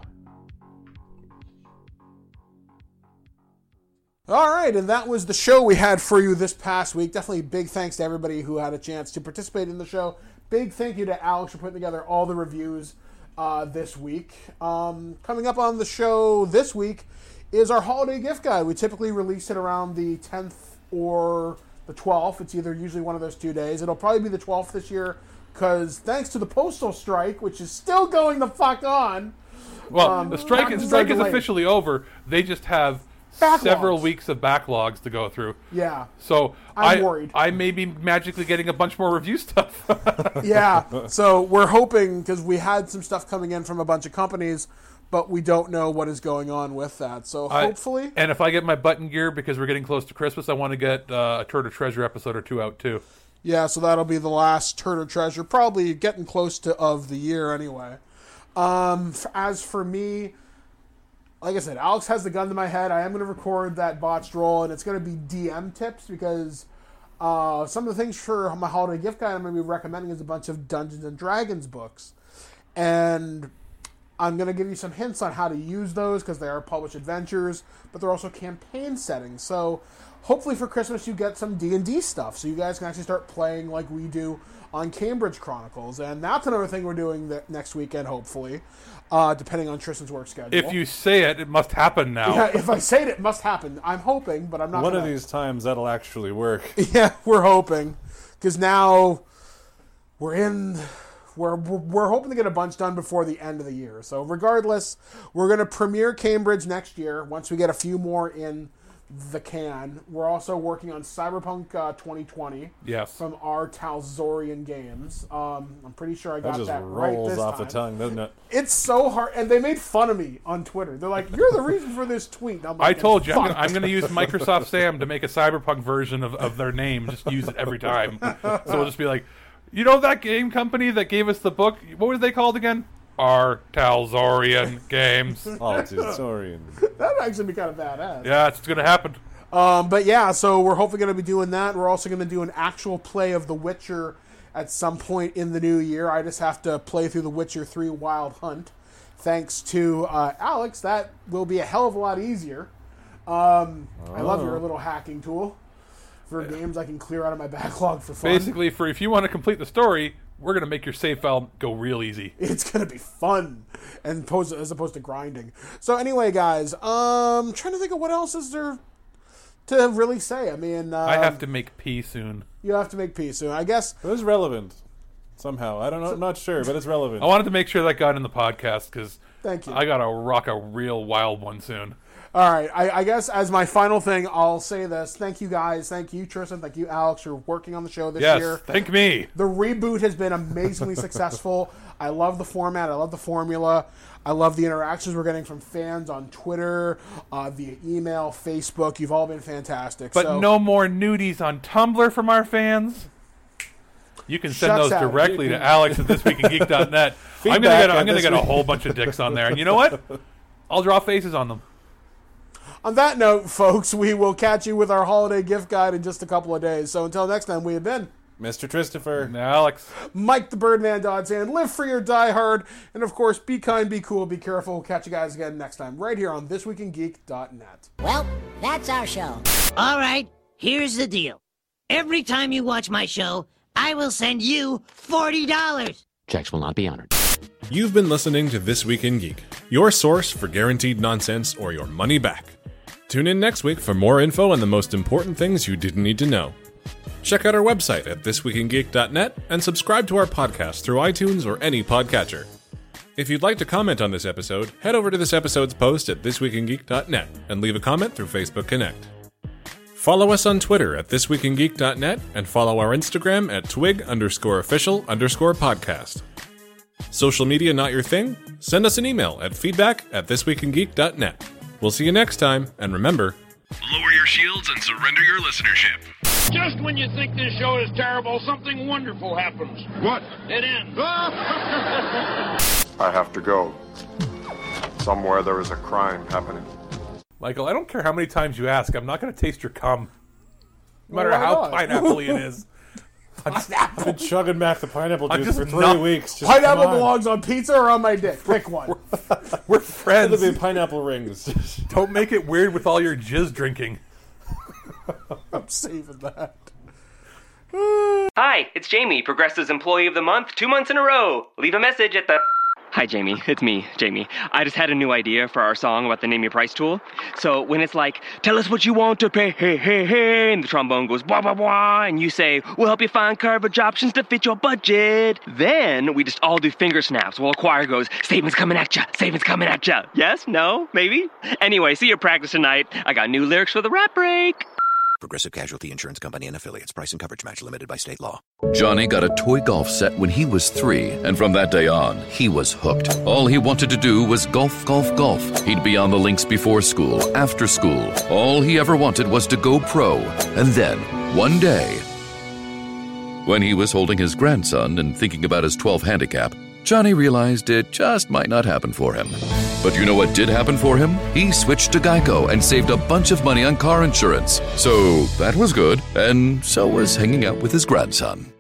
All right, and that was the show we had for you this past week. Definitely big thanks to everybody who had a chance to participate in the show. Big thank you to Alex for putting together all the reviews uh, this week. Um, coming up on the show this week is our holiday gift guide. We typically release it around the tenth or the twelfth. It's either usually one of those two days. It'll probably be the twelfth this year, because thanks to the postal strike, which is still going the fuck on. Well, um, the strike, the strike is officially over. They just have Backlogs. several weeks of backlogs to go through. Yeah. So I'm I, worried. I may be magically getting a bunch more review stuff. Yeah. So we're hoping, because we had some stuff coming in from a bunch of companies, but we don't know what is going on with that. So I- hopefully. And if I get my button gear, because we're getting close to Christmas, I want to get uh, a Turd or Treasure episode or two out too. Yeah, so that'll be the last Turd or Treasure, probably getting close to of the year anyway. Um, f- as for me, like I said, Alex has the gun to my head. I am going to record that botched roll, and it's going to be D M tips, because uh, some of the things for my holiday gift guide I'm going to be recommending is a bunch of Dungeons and Dragons books. And I'm going to give you some hints on how to use those, because they are published adventures, but they're also campaign settings. So hopefully for Christmas you get some D and D stuff, so you guys can actually start playing like we do on Cambridge Chronicles. And that's another thing we're doing the next weekend, hopefully, uh, depending on Tristan's work schedule. If you say it, it must happen now. Yeah, if I say it, it must happen. I'm hoping, but I'm not One gonna... of these times that'll actually work. Yeah, we're hoping, because now we're in... We're, we're hoping to get a bunch done before the end of the year. So regardless, we're going to premiere Cambridge next year once we get a few more in the can. We're also working on Cyberpunk uh, twenty twenty. Yes. From our Talzorian Games. Um, I'm pretty sure I got That just that right rolls this off time. the tongue, doesn't it? It's so hard, and they made fun of me on Twitter. They're like, "You're the reason for this tweet." I'm I like, told you, I'm "Fuck." gonna, I'm going to use Microsoft Sam to make a Cyberpunk version of, of their name. Just use it every time. So we'll just be like, you know that game company that gave us the book? What were they called again? Our Talzorian Games. Oh, Talzorian. That'd actually be kind of badass. Yeah, it's going to happen. Um, but yeah, so we're hopefully going to be doing that. We're also going to do an actual play of The Witcher at some point in the new year. I just have to play through The Witcher three Wild Hunt. Thanks to uh, Alex, that will be a hell of a lot easier. Um, oh. I love your little hacking tool for games I can clear out of my backlog for fun. Basically, for if you want to complete the story, we're going to make your save file go real easy. It's going to be fun and opposed, as opposed to grinding. So anyway, guys, um, trying to think of what else is there to really say. I mean... Um, I have to make pee soon. You have to make pee soon. I guess... It was relevant somehow. I don't know. I'm not sure, but it's relevant. I wanted to make sure that got in the podcast because Thank you. I got to rock a real wild one soon. All right. I, I guess as my final thing, I'll say this. Thank you, guys. Thank you, Tristan. Thank you, Alex, for working on the show this yes, year. Thank me. The reboot has been amazingly successful. I love the format. I love the formula. I love the interactions we're getting from fans on Twitter, uh, via email, Facebook. You've all been fantastic. But so, no more nudies on Tumblr from our fans. You can send those directly to Alex at this week in geek dot net. I'm gonna get, I'm gonna get a whole bunch of dicks on there, and you know what? I'll draw faces on them. On that note, folks, we will catch you with our holiday gift guide in just a couple of days. So until next time, we have been Mister Christopher, and Alex, Mike the Birdman Dodson. Live free or die hard, and of course, be kind, be cool, be careful. We'll catch you guys again next time, right here on this week in geek dot net. Well, that's our show. All right, here's the deal. Every time you watch my show, I will send you forty dollars. Checks will not be honored. You've been listening to This Week in Geek, your source for guaranteed nonsense or your money back. Tune in next week for more info on the most important things you didn't need to know. Check out our website at this week in geek dot net and subscribe to our podcast through iTunes or any podcatcher. If you'd like to comment on this episode, head over to this episode's post at this week in geek dot net and leave a comment through Facebook Connect. Follow us on Twitter at this week in geek dot net and follow our Instagram at twig underscore official underscore podcast. Social media not your thing? Send us an email at feedback at this week in geek dot net. We'll see you next time, and remember, lower your shields and surrender your listenership. Just when you think this show is terrible, something wonderful happens. What? It ends. I have to go. Somewhere there is a crime happening. Michael, I don't care how many times you ask, I'm not going to taste your cum. No matter Why how not? pineapple-y it is. I've been chugging back the pineapple I'm juice just for three not- weeks. Just Pineapple come on. belongs on pizza or on my dick. Pick one. We're friends. It'll be pineapple rings. Don't make it weird with all your jizz drinking. I'm saving that. Hi, it's Jamie, Progressive's Employee of the Month, two months in a row. Leave a message at the... Hi, Jamie. It's me, Jamie. I just had a new idea for our song about the Name Your Price tool. So when it's like, tell us what you want to pay, hey, hey, hey, and the trombone goes, blah, blah, blah, and you say, we'll help you find coverage options to fit your budget. Then we just all do finger snaps while a choir goes, statements coming at ya, statements coming at ya. Yes? No? Maybe? Anyway, see your practice tonight. I got new lyrics for the rap break. Progressive Casualty Insurance Company and Affiliates. Price and coverage match limited by state law. Johnny got a toy golf set when he was three, and from that day on, he was hooked. All he wanted to do was golf, golf, golf. He'd be on the links before school, after school. All he ever wanted was to go pro. And then, one day, when he was holding his grandson and thinking about his twelve handicap, Johnny realized it just might not happen for him. But you know what did happen for him? He switched to Geico and saved a bunch of money on car insurance. So that was good, and so was hanging out with his grandson.